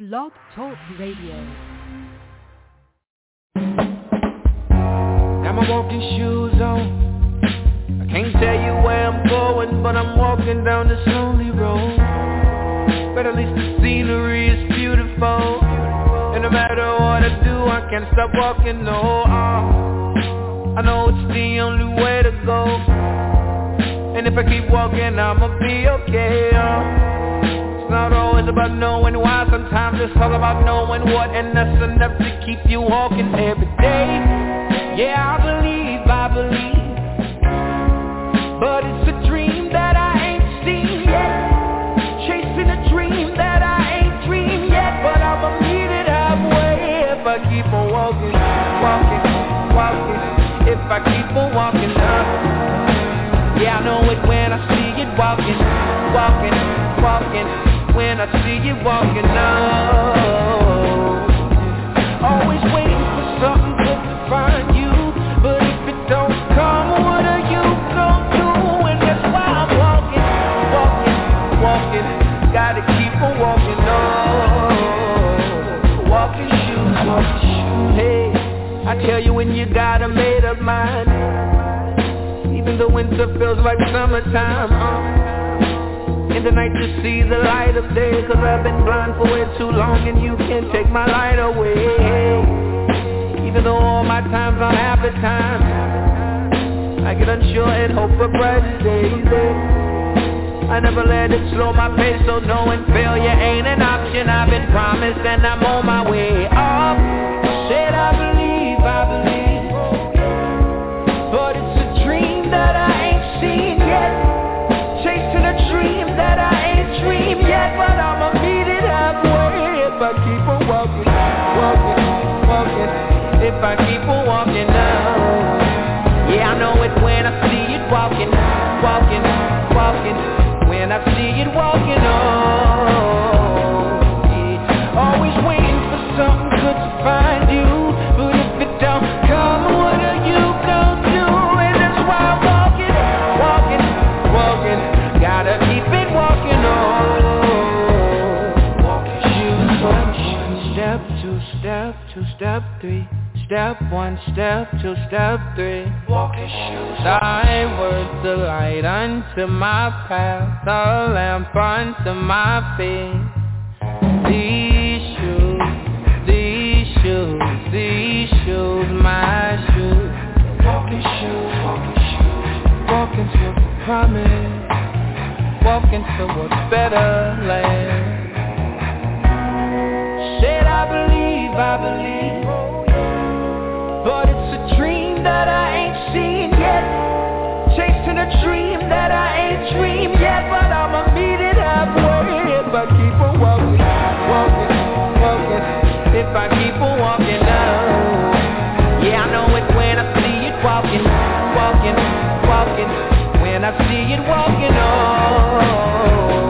Blog Talk Radio. Got my walking shoes on. I can't tell you where I'm going, but I'm walking down this lonely road. But at least the scenery is beautiful, and no matter what I do, I can't stop walking, no. I know it's the only way to go, and if I keep walking, I'ma be okay. It's not always about knowing why, sometimes it's all about knowing what, and that's enough to keep you walking every day. Yeah, I believe, but it's a dream that I ain't seen yet, chasing a dream that I ain't dreamed yet, but I'ma meet it halfway if I keep on walking, if I keep on walking up. Yeah, I know it when I see it walking, when I see you walking up. Always waiting for something good to find you, but if it don't come, what are you gonna do? And that's why I'm walking, gotta keep on walking on. Walking shoes, hey, I tell you when you got a made up mind, even the winter feels like summertime, in the night you see the light of day, cause I've been blind for way too long, and you can't take my light away. Even though all my times aren't happy times, I get unsure and hope for brighter days. I never let it slow my pace, so knowing failure ain't an option. I've been promised and I'm on my way up. Said I believe, but it's a dream that I ain't seen yet, chasing a dream that I ain't dreamed yet, but I'ma meet it halfway if I keep on walking, if I keep on walking now. Yeah, I know it when I see it walking, when I see it walking on. Yeah. Always waiting for something good to find you, but if it don't come, what are you gonna do? And that's why I'm walking, gotta keep it walking on. Walking shoes, step two, step two, step three. Step one, step two, step three. Walking shoes. Thy words the light unto my path, the lamp unto my feet. These shoes, my shoes. Walking shoes, walking to promise, walking towards better land. Said I believe, but it's a dream that I ain't seen yet, chasing a dream that I ain't dreamed yet, but I'ma meet it halfway if I keep on walking, if I keep on walking now. Yeah, I know it when I see it walking, when I see it walking on.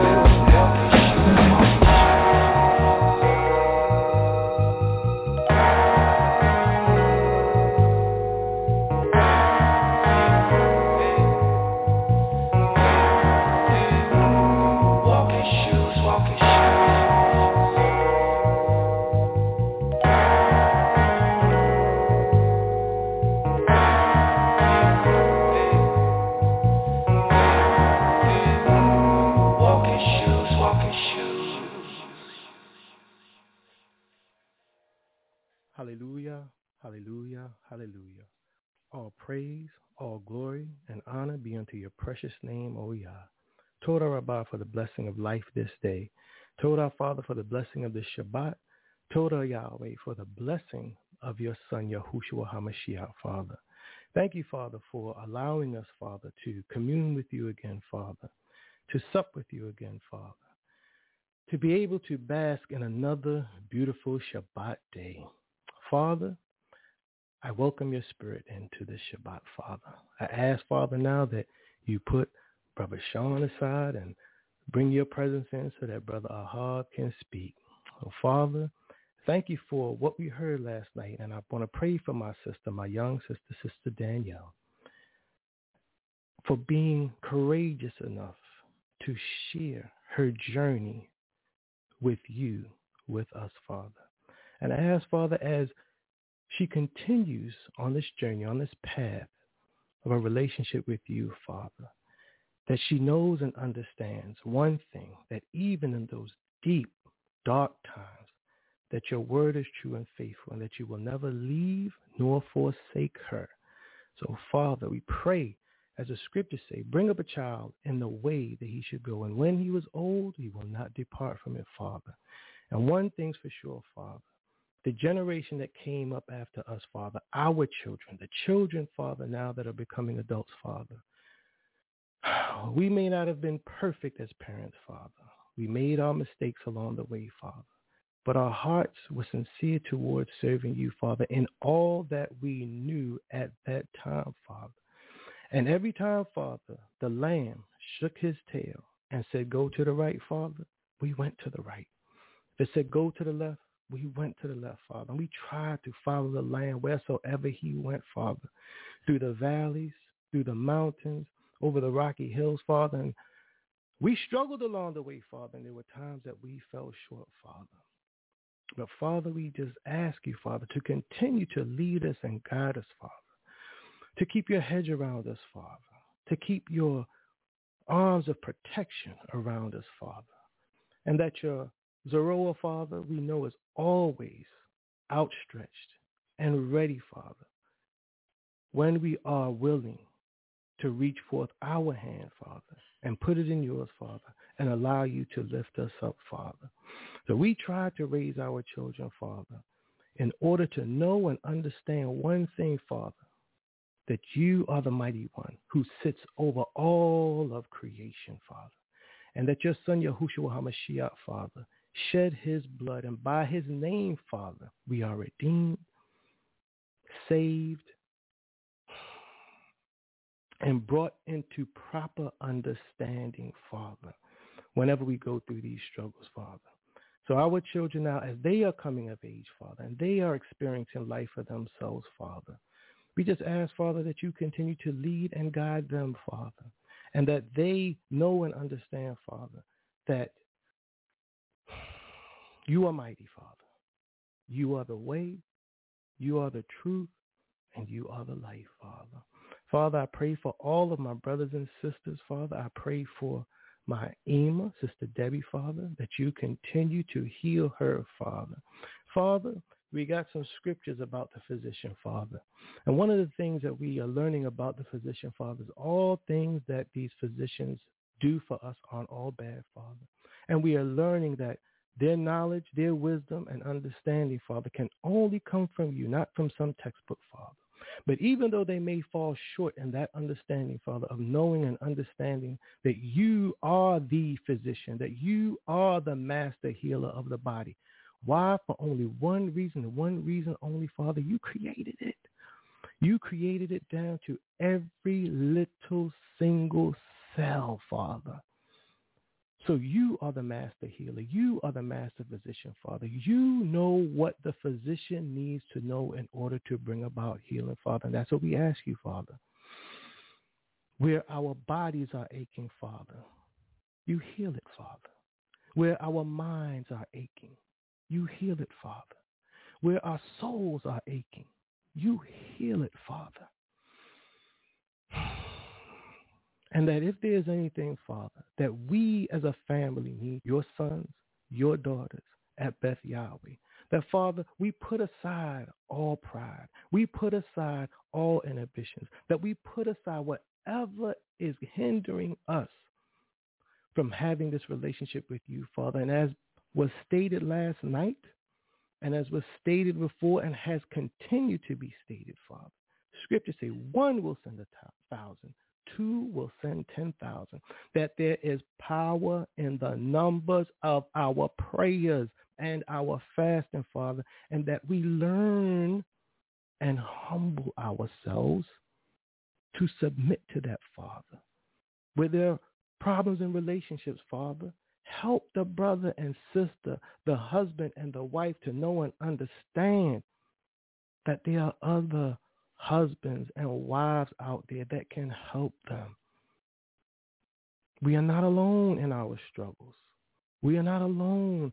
Hallelujah, hallelujah, hallelujah. All praise, all glory, and honor be unto your precious name, O Yah. Toda Rabbah for the blessing of life this day. Toda Father for the blessing of the Shabbat. Toda Yahweh for the blessing of your Son, Yahushua HaMashiach, Father. Thank you, Father, for allowing us, Father, to commune with you again, Father, to sup with you again, Father, to be able to bask in another beautiful Shabbat day. Father, I welcome your spirit into this Shabbat, Father. I ask, Father, now that you put Brother Sean aside and bring your presence in so that Brother Ahab can speak. So, Father, thank you for what we heard last night, and I want to pray for my sister, my young sister, Sister Danielle, for being courageous enough to share her journey with you with us, Father. And I ask, Father, as she continues on this journey, on this path of a relationship with you, Father, that she knows and understands one thing, that even in those deep, dark times, that your word is true and faithful, and that you will never leave nor forsake her. So, Father, we pray, as the scriptures say, bring up a child in the way that he should go. And when he was old, he will not depart from it, Father. And one thing's for sure, Father, the generation that came up after us, Father, our children, the children, Father, now that are becoming adults, Father, we may not have been perfect as parents, Father. We made our mistakes along the way, Father. But our hearts were sincere towards serving you, Father, in all that we knew at that time, Father. And every time, Father, the lamb shook his tail and said, go to the right, Father, we went to the right. If it said go to the left, we went to the left, Father. And we tried to follow the lamb wheresoever he went, Father, through the valleys, through the mountains, over the rocky hills, Father. And we struggled along the way, Father, and there were times that we fell short, Father. But, Father, we just ask you, Father, to continue to lead us and guide us, Father, to keep your hedge around us, Father, to keep your arms of protection around us, Father, and that your Zeroah, Father, we know is always outstretched and ready, Father, when we are willing to reach forth our hand, Father, and put it in yours, Father, and allow you to lift us up, Father. So we try to raise our children, Father, in order to know and understand one thing, Father, that you are the mighty one who sits over all of creation, Father, and that your son, Yahushua HaMashiach, Father, shed his blood, and by his name, Father, we are redeemed, saved, and brought into proper understanding, Father, whenever we go through these struggles, Father. So our children now, as they are coming of age, Father, and they are experiencing life for themselves, Father, we just ask, Father, that you continue to lead and guide them, Father, and that they know and understand, Father, that you are mighty, Father. You are the way, you are the truth, and you are the life, Father. Father, I pray for all of my brothers and sisters, Father. I pray for my Ema, Sister Debbie, Father, that you continue to heal her, Father. Father, we got some scriptures about the physician, Father. And one of the things that we are learning about the physician, Father, is all things that these physicians do for us aren't all bad, Father. And we are learning that their knowledge, their wisdom, and understanding, Father, can only come from you, not from some textbook, Father. But even though they may fall short in that understanding, Father, of knowing and understanding that you are the physician, that you are the master healer of the body. Why? For only one reason, and one reason only, Father, you created it. You created it down to every little single cell, Father. So you are the master healer. You are the master physician, Father. You know what the physician needs to know in order to bring about healing, Father. And that's what we ask you, Father. Where our bodies are aching, Father, you heal it, Father. Where our minds are aching, you heal it, Father. Where our souls are aching, you heal it, Father. And that if there is anything, Father, that we as a family need, your sons, your daughters at Beth Yahweh, that, Father, we put aside all pride. We put aside all inhibitions. That we put aside whatever is hindering us from having this relationship with you, Father. And as was stated last night, and as was stated before and has continued to be stated, Father, Scripture say one will send 1,000. 2 will send 10,000, that there is power in the numbers of our prayers and our fasting, Father, and that we learn and humble ourselves to submit to that, Father. Where there are problems in relationships, Father, help the brother and sister, the husband and the wife to know and understand that there are other husbands and wives out there that can help them. We are not alone in our struggles. We are not alone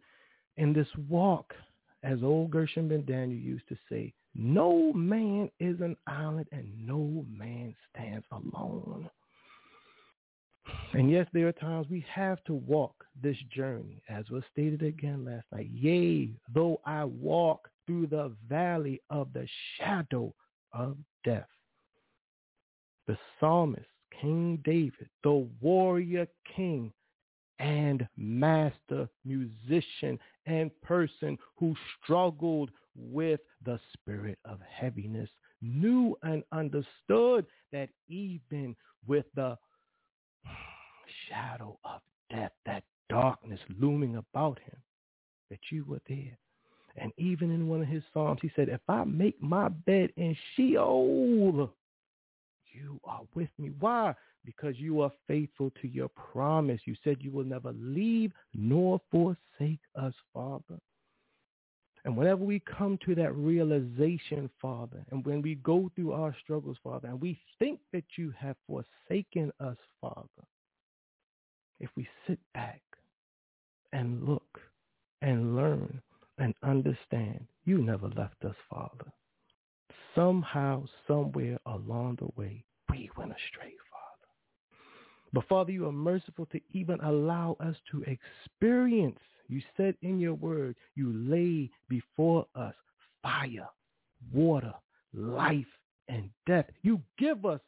In this walk, as old Gershom Ben Daniel used to say, no man is an island and no man stands alone. And yes, there are times we have to walk this journey, as was stated again last night. Yea, though I walk through the valley of the shadow of death. The psalmist, King David, the warrior king and master musician and person who struggled with the spirit of heaviness, knew and understood that even with the shadow of death, that darkness looming about him, that you were there. And even in one of his psalms, he said, if I make my bed in Sheol, you are with me. Why? Because you are faithful to your promise. You said you will never leave nor forsake us, Father. And whenever we come to that realization, Father, and when we go through our struggles, Father, and we think that you have forsaken us, Father, if we sit back and look and learn and understand, you never left us, Father. Somehow, somewhere along the way, we went astray, Father. But Father, you are merciful to even allow us to experience. You said in your word, you lay before us fire, water, life, and death. You give us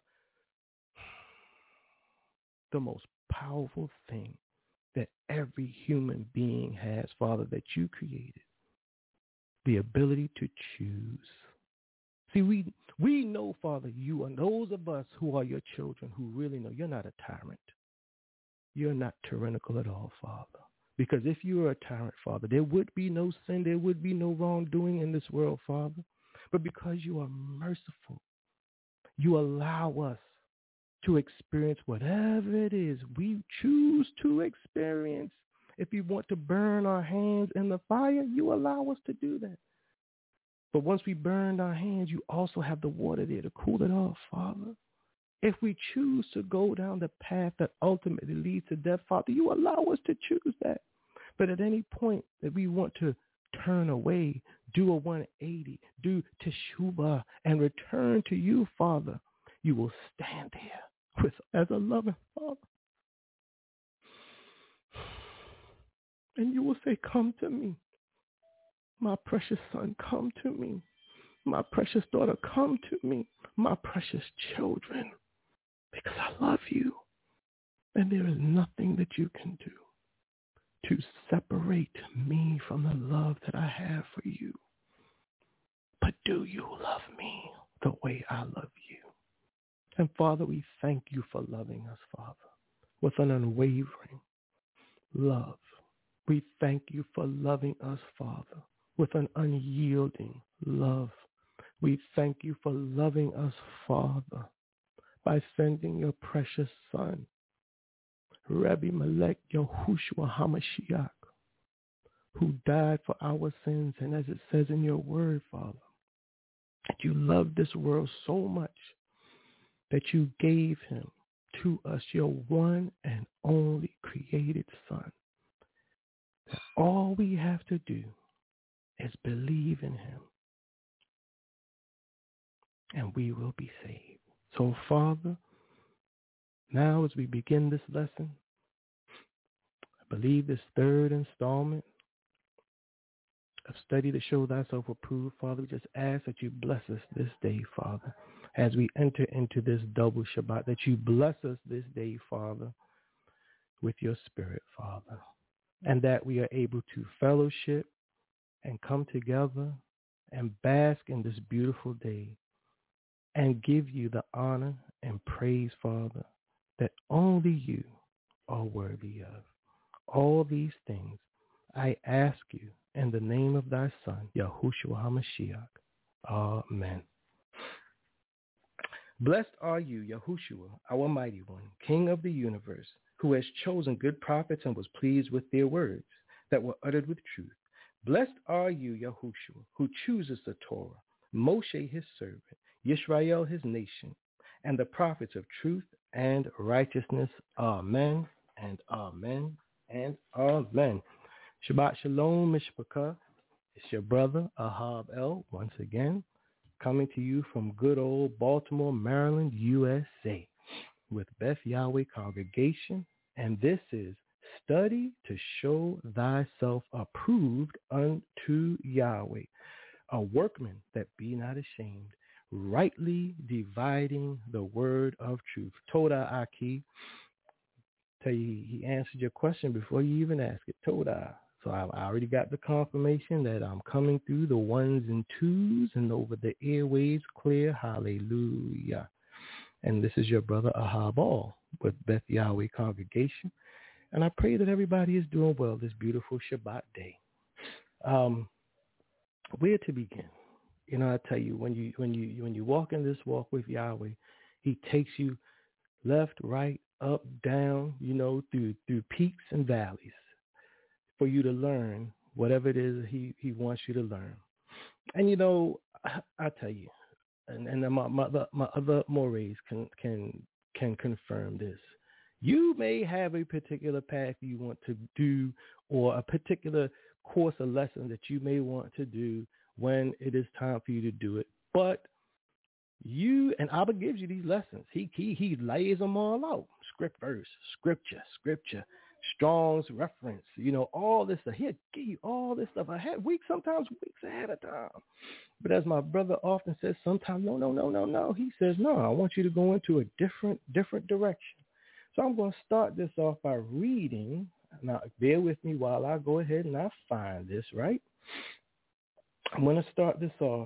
the most powerful thing that every human being has, Father, that you created. The ability to choose. See, we know, Father, you and those of us who are your children who really know you're not a tyrant. You're not tyrannical at all, Father. Because if you were a tyrant, Father, there would be no sin, there would be no wrongdoing in this world, Father. But because you are merciful, you allow us to experience whatever it is we choose to experience. If you want to burn our hands in the fire, you allow us to do that. But once we burned our hands, you also have the water there to cool it off, Father. If we choose to go down the path that ultimately leads to death, Father, you allow us to choose that. But at any point that we want to turn away, do a 180, do teshuvah, and return to you, Father, you will stand there with as a loving Father. And you will say, come to me. My precious son, come to me. My precious daughter, come to me. My precious children, because I love you. And there is nothing that you can do to separate me from the love that I have for you. But do you love me the way I love you? And Father, we thank you for loving us, Father, with an unwavering love. We thank you for loving us, Father, with an unyielding love. We thank you for loving us, Father, by sending your precious Son, Rabbi Melech Yahushua HaMashiach, who died for our sins. And as it says in your word, Father, that you loved this world so much that you gave him to us, your one and only created Son. That all we have to do is believe in him, and we will be saved. So, Father, now as we begin this lesson, I believe this third installment of Study to Show Thyself Approved, Father, we just ask that you bless us this day, Father, as we enter into this double Shabbat, that you bless us this day, Father, with your Spirit, Father, and that we are able to fellowship and come together and bask in this beautiful day and give you the honor and praise, Father, that only you are worthy of. All these things I ask you in the name of thy Son, Yahushua HaMashiach. Amen. Blessed are you, Yahushua, our mighty one, King of the universe, who has chosen good prophets and was pleased with their words that were uttered with truth. Blessed are you, Yahushua, who chooses the Torah, Moshe his servant, Yisrael his nation, and the prophets of truth and righteousness. Amen and amen and amen. Shabbat Shalom, Mishpachah. It's your brother, Ahab L, once again, coming to you from good old Baltimore, Maryland, USA, with Beth Yahweh Congregation. And this is Study to Show Thyself Approved unto Yahweh, a workman that be not ashamed, rightly dividing the word of truth. Toda Aki. Tell you, he answered your question before you even ask it. Toda. So I already got the confirmation that I'm coming through the ones and twos and over the airwaves clear. Hallelujah. And this is your brother Ahab All with Beth Yahweh Congregation. And I pray that everybody is doing well this beautiful Shabbat day. Where to begin? You know, I tell you, when you walk in this walk with Yahweh, he takes you left, right, up, down, you know, through peaks and valleys, for you to learn whatever it is he wants you to learn. And, you know, I tell you, and my other mores can confirm this. You may have a particular path you want to do, or a particular course of lesson that you may want to do when it is time for you to do it. But you, and Abba gives you these lessons. He lays them all out. Script verse, scripture, Strong's reference, you know, all this stuff. He'll give you all this stuff ahead, sometimes weeks ahead of time. But as my brother often says, sometimes, no. He says, no, I want you to go into a different direction. So I'm going to start this off by reading. Now, bear with me while I go ahead and I find this, right? I'm going to start this off.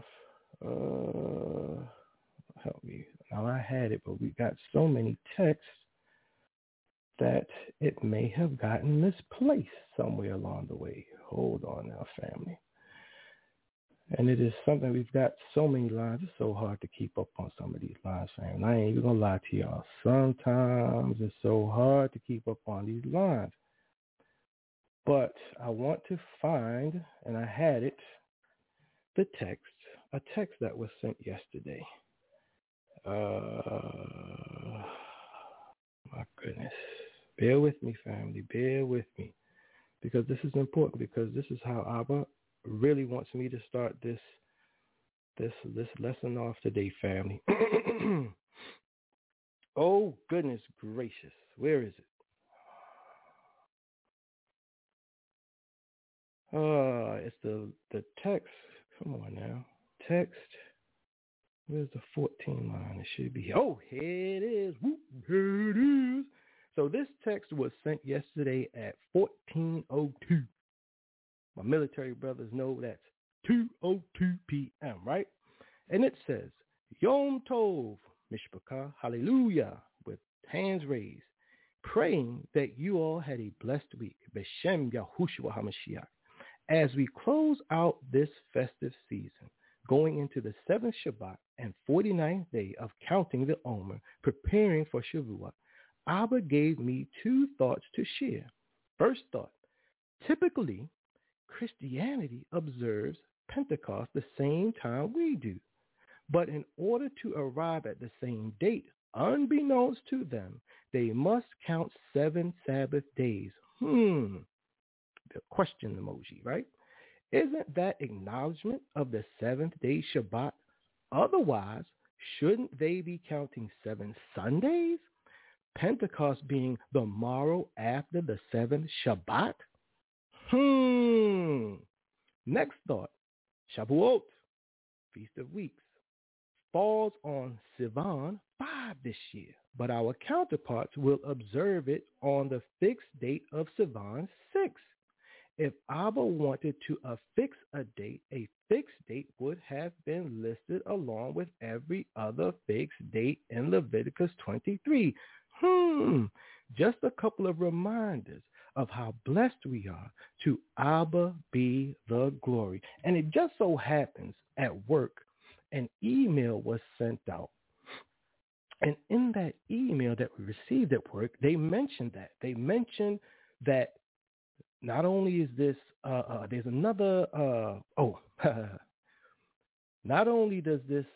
Help me. Now, I had it, but we got so many texts that it may have gotten misplaced somewhere along the way. Hold on now, family. And it is something, we've got so many lines. It's so hard to keep up on some of these lines, family. I ain't even going to lie to y'all. Sometimes it's so hard to keep up on these lines. But I want to find, and I had it, a text that was sent yesterday. My goodness. Bear with me, family. Bear with me. Because this is important, because this is how Abba really wants me to start this lesson off today, family. Oh, goodness gracious. Where is it? It's the text. Come on now. Text. Where's the 14 line? It should be. Oh, here it is. Whoop, here it is. So this text was sent yesterday at 14:02. My military brothers know that's 2:02 p.m., right? And it says, Yom Tov, Mishpachah, hallelujah, with hands raised, praying that you all had a blessed week, B'Shem Yahushua HaMashiach, as we close out this festive season, going into the 7th Shabbat and 49th day of counting the Omer, preparing for Shavuot. Abba gave me 2 thoughts to share. First thought, typically, Christianity observes Pentecost the same time we do. But in order to arrive at the same date, unbeknownst to them, they must count 7 Sabbath days. The question emoji, right? Isn't that acknowledgement of the 7th day Shabbat? Otherwise, shouldn't they be counting 7 Sundays? Pentecost being the morrow after the 7th Shabbat? Next thought, Shavuot, Feast of Weeks, falls on Sivan 5 this year, but our counterparts will observe it on the fixed date of Sivan 6. If Abba wanted to affix a fixed date would have been listed along with every other fixed date in Leviticus 23. Just a couple of reminders of how blessed we are. To Abba be the glory. And it just so happens at work, an email was sent out. And in that email that we received at work, they mentioned that. They mentioned that not only is this, there's another, not only does this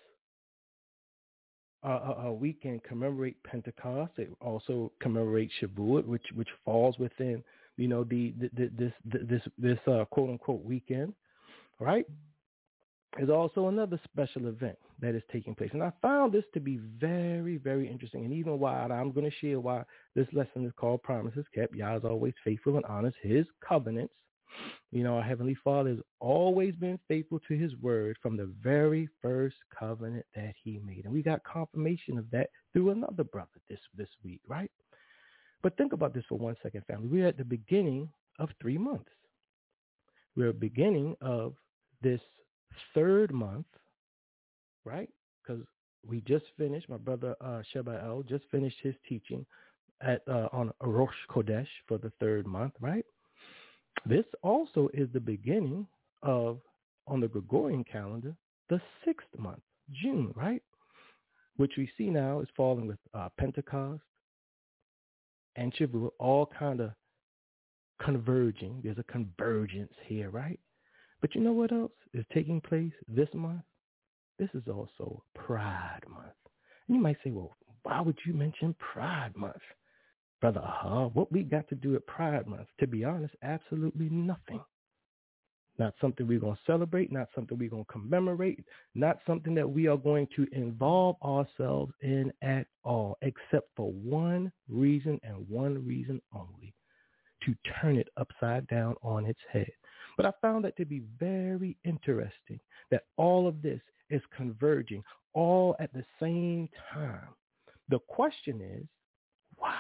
weekend commemorate Pentecost, it also commemorates Shavuot, which falls within this quote unquote weekend, right? Is also another special event that is taking place. And I found this to be very, very interesting. And even why I'm going to share why this lesson is called Promises Kept. Yah is always faithful and honors his covenants. Our Heavenly Father has always been faithful to his word from the very first covenant that he made. And we got confirmation of that through another brother this week, right? But think about this for 1 second, family. We're at the beginning of 3 months. We're at the beginning of this third month, right? Because we just finished, my brother Sheba El just finished his teaching on Rosh Chodesh for the third month, right? This also is the beginning of, on the Gregorian calendar, the 6th month, June, right? Which we see now is falling with Pentecost and Shavuot, all kind of converging. There's a convergence here, right? But you know what else is taking place this month? This is also Pride Month. And you might say, well, why would you mention Pride Month? Brother, what we got to do at Pride Month? To be honest, absolutely nothing. Not something we're going to celebrate, not something we're going to commemorate, not something that we are going to involve ourselves in at all, except for one reason and one reason only, to turn it upside down on its head. But I found that to be very interesting, that all of this is converging all at the same time. The question is, why?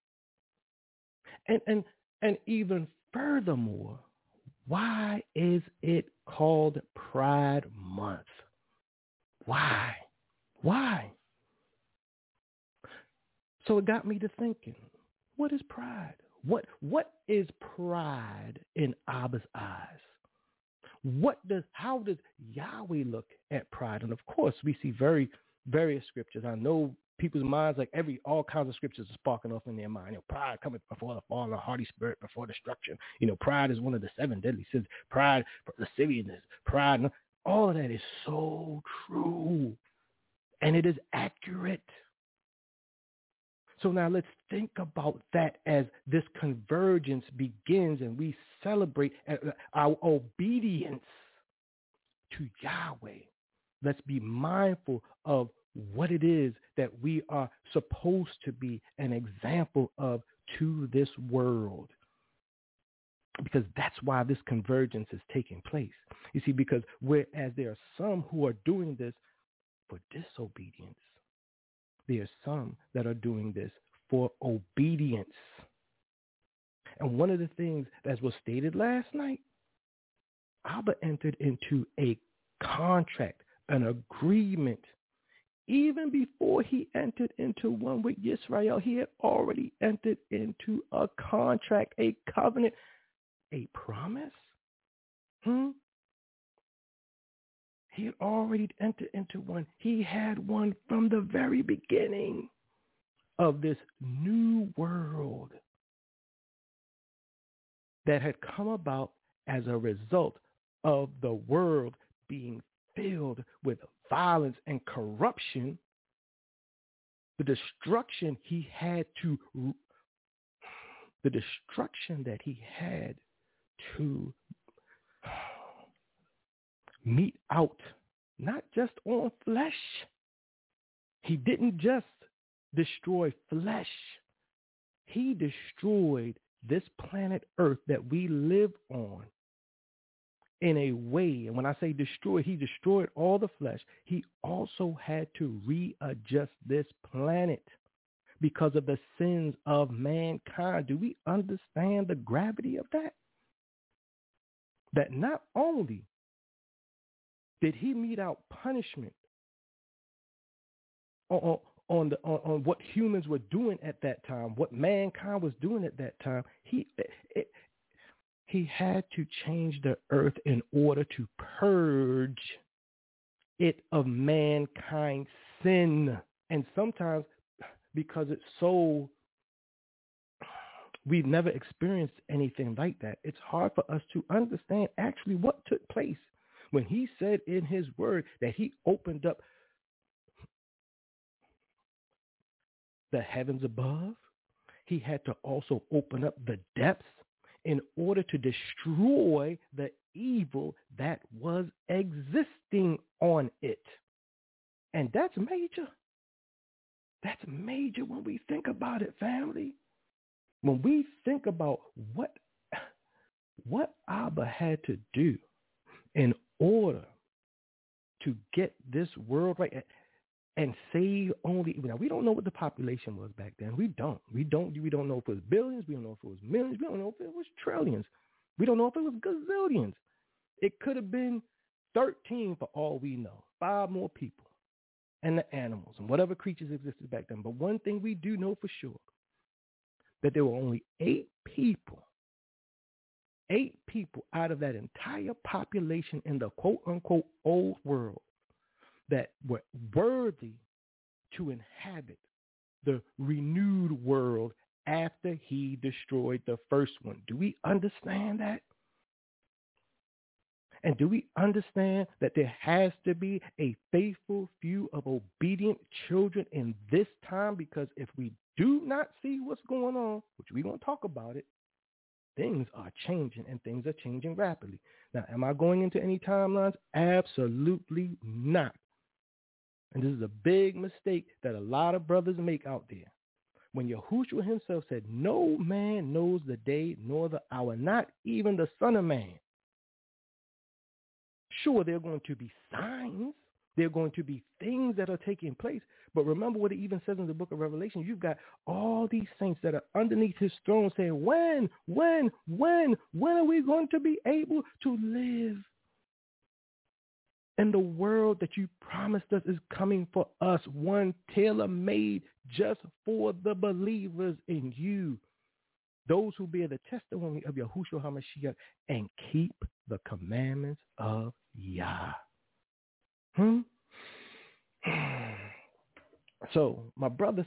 And even furthermore, why is it called Pride Month? Why? So it got me to thinking, what is pride? What is pride in Abba's eyes? How does Yahweh look at pride? And of course, we see various scriptures. I know people's minds, like all kinds of scriptures are sparking off in their mind. Pride cometh before the fall, and a haughty spirit before destruction. Pride is one of the 7 deadly sins. Pride, lasciviousness, pride, all of that is so true, and it is accurate. So now let's think about that as this convergence begins and we celebrate our obedience to Yahweh. Let's be mindful of what it is that we are supposed to be an example of to this world. Because that's why this convergence is taking place. You see, because whereas there are some who are doing this for disobedience, there are some that are doing this for obedience. And one of the things that was stated last night, Abba entered into a contract, an agreement. Even before he entered into one with Yisrael, he had already entered into a contract, a covenant, a promise. He had already entered into one. He had one from the very beginning of this new world that had come about as a result of the world being filled with violence and corruption. The destruction that he had to mete out, not just on flesh. He didn't just destroy flesh. He destroyed this planet Earth that we live on in a way. And when I say destroy, he destroyed all the flesh. He also had to readjust this planet because of the sins of mankind. Do we understand the gravity of that? That not only did he mete out punishment on what humans were doing at that time, what mankind was doing at that time, he had to change the earth in order to purge it of mankind's sin. And sometimes, because it's so, we've never experienced anything like that, it's hard for us to understand actually what took place when he said in his word that he opened up the heavens above. He had to also open up the depths. in order to destroy the evil that was existing on it. And that's major. That's major when we think about it, family. When we think about what Abba had to do in order to get this world right and save only, now we don't know what the population was back then. We don't know if it was billions. We don't know if it was millions. We don't know if it was trillions. We don't know if it was gazillions. It could have been 13 for all we know. 5 more people and the animals and whatever creatures existed back then. But one thing we do know for sure, that there were only 8 people out of that entire population in the quote-unquote old world that were worthy to inhabit the renewed world after he destroyed the first one. Do we understand that? And do we understand that there has to be a faithful few of obedient children in this time? Because if we do not see what's going on, which we're going to talk about it, things are changing and things are changing rapidly. Now, am I going into any timelines? Absolutely not. And this is a big mistake that a lot of brothers make out there. When Yahushua himself said, no man knows the day nor the hour, not even the Son of Man. Sure, there are going to be signs. There are going to be things that are taking place. But remember what it even says in the book of Revelation. You've got all these saints that are underneath his throne saying, when are we going to be able to live in the world that you promised us is coming for us, one tailor-made just for the believers in you, those who bear the testimony of Yahushua HaMashiach and keep the commandments of Yah. So my brother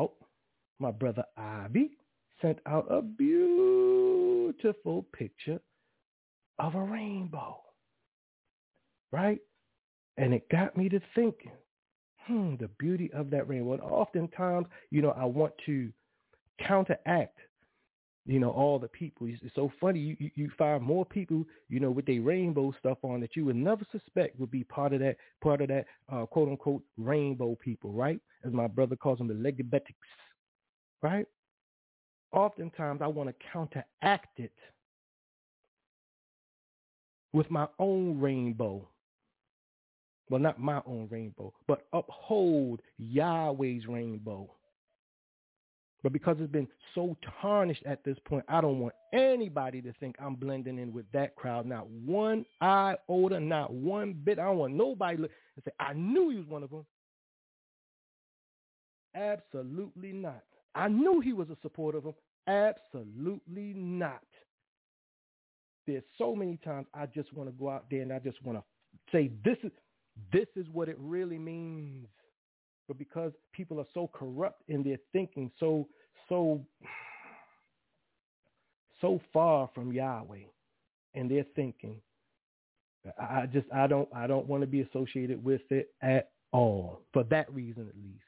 Avi sent out a beautiful picture of a rainbow, right? And it got me to thinking, the beauty of that rainbow. And oftentimes, I want to counteract, all the people. It's so funny. You find more people, with their rainbow stuff on that you would never suspect would be part of that quote unquote rainbow people, right? As my brother calls them, the Legibetics, right? Oftentimes I want to counteract it with my own rainbow. Well, not my own rainbow, but uphold Yahweh's rainbow. But because it's been so tarnished at this point, I don't want anybody to think I'm blending in with that crowd. Not one iota, not one bit. I don't want nobody to look and say, I knew he was one of them. Absolutely not. I knew he was a supporter of them. Absolutely not. There's so many times I just want to go out there and I just want to say, this is what it really means. But because people are so corrupt in their thinking, so far from Yahweh in their thinking, I don't want to be associated with it at all. For that reason, at least.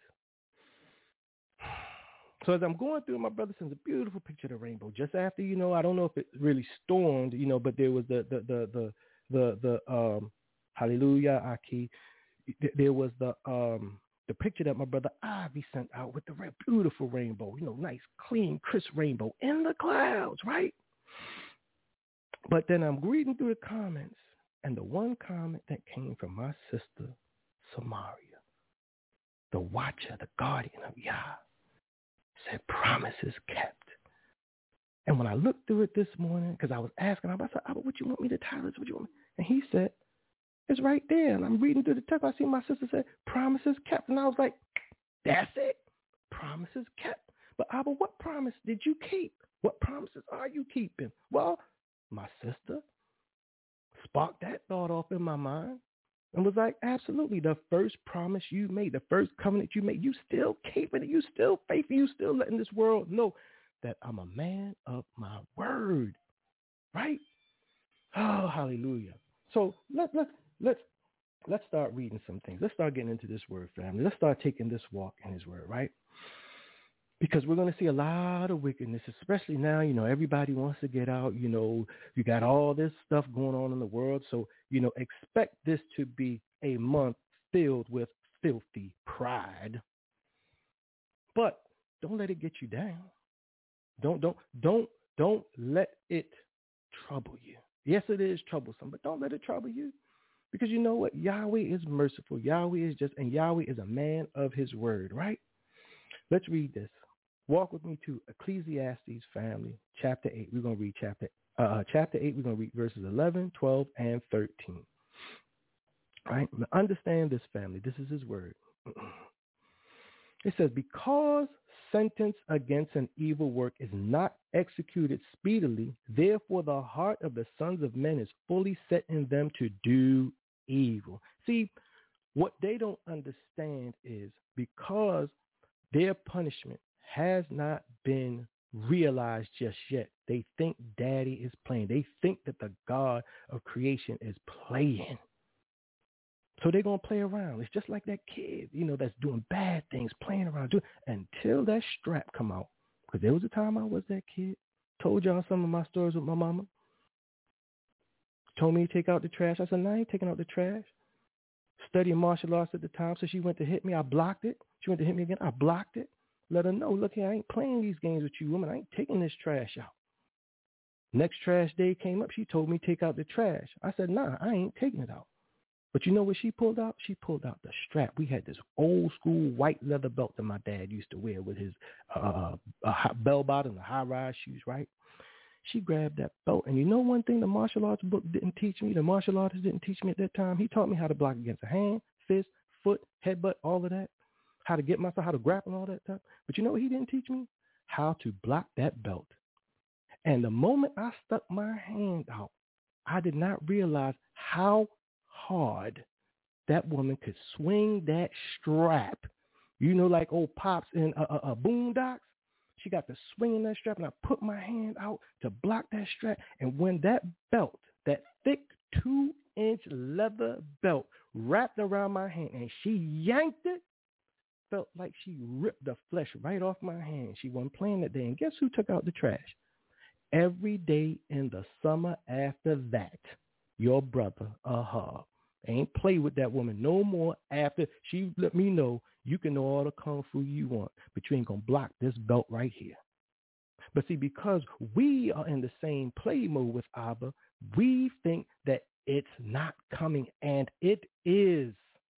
So as I'm going through, my brother sends a beautiful picture of the rainbow. Just after, I don't know if it really stormed, but there was the hallelujah, Aki. There was the picture that my brother Avi sent out with the beautiful rainbow, nice, clean, crisp rainbow in the clouds, right? But then I'm reading through the comments, and the one comment that came from my sister, Samaria, the watcher, the guardian of Yah, said, promises kept. And when I looked through it this morning, because I was asking him, I said, what you want me to title this? What you want me? And he said, it's right there. And I'm reading through the text. I see my sister said, promises kept. And I was like, that's it. Promises kept. But Abba, what promise did you keep? What promises are you keeping? Well, my sister sparked that thought off in my mind and was like, absolutely. The first promise you made, the first covenant you made, you still keeping it. You still faithful. You still letting this world know that I'm a man of my word. Right? Oh, hallelujah. So let's start reading some things. Let's start getting into this word, family. Let's start taking this walk in his word, right? Because we're going to see a lot of wickedness, especially now, everybody wants to get out, you got all this stuff going on in the world. So, expect this to be a month filled with filthy pride. But don't let it get you down. Don't let it trouble you. Yes, it is troublesome, but don't let it trouble you. Because you know what? Yahweh is merciful. Yahweh is just, and Yahweh is a man of his word, right? Let's read this. Walk with me to Ecclesiastes, family, chapter 8. We're going to read chapter 8. We're going to read verses 11, 12, and 13. All right? Now understand this, family. This is his word. It says, because sentence against an evil work is not executed speedily, therefore the heart of the sons of men is fully set in them to do evil. See, what they don't understand is because their punishment has not been realized just yet, they think daddy is playing. They think that the God of creation is playing. So they're going to play around. It's just like that kid, that's doing bad things, playing around, until that strap come out. Because there was a time I was that kid. Told y'all some of my stories with my mama. Told me to take out the trash. I said, no, I ain't taking out the trash. Studying martial arts at the time, so she went to hit me. I blocked it. She went to hit me again. I blocked it. Let her know, look here, I ain't playing these games with you, woman. I ain't taking this trash out. Next trash day came up. She told me to take out the trash. I said, nah, I ain't taking it out. But you know what she pulled out? She pulled out the strap. We had this old school white leather belt that my dad used to wear with his bell bottom, the high-rise shoes, right? She grabbed that belt. And you know one thing the martial arts book didn't teach me? The martial artist didn't teach me at that time? He taught me how to block against a hand, fist, foot, headbutt, all of that. How to get myself, how to grapple, all that stuff. But you know what he didn't teach me? How to block that belt. And the moment I stuck my hand out, I did not realize how hard that woman could swing that strap. Like old Pops in Boondocks. She got to swinging that strap, and I put my hand out to block that strap. And when that belt, that thick 2-inch leather belt wrapped around my hand, and she yanked it, felt like she ripped the flesh right off my hand. She wasn't playing that day. And guess who took out the trash? Every day in the summer after that, your brother, ain't play with that woman no more after she let me know you can know all the kung fu you want, but you ain't going to block this belt right here. But see, because we are in the same play mode with Abba, we think that it's not coming, and it is.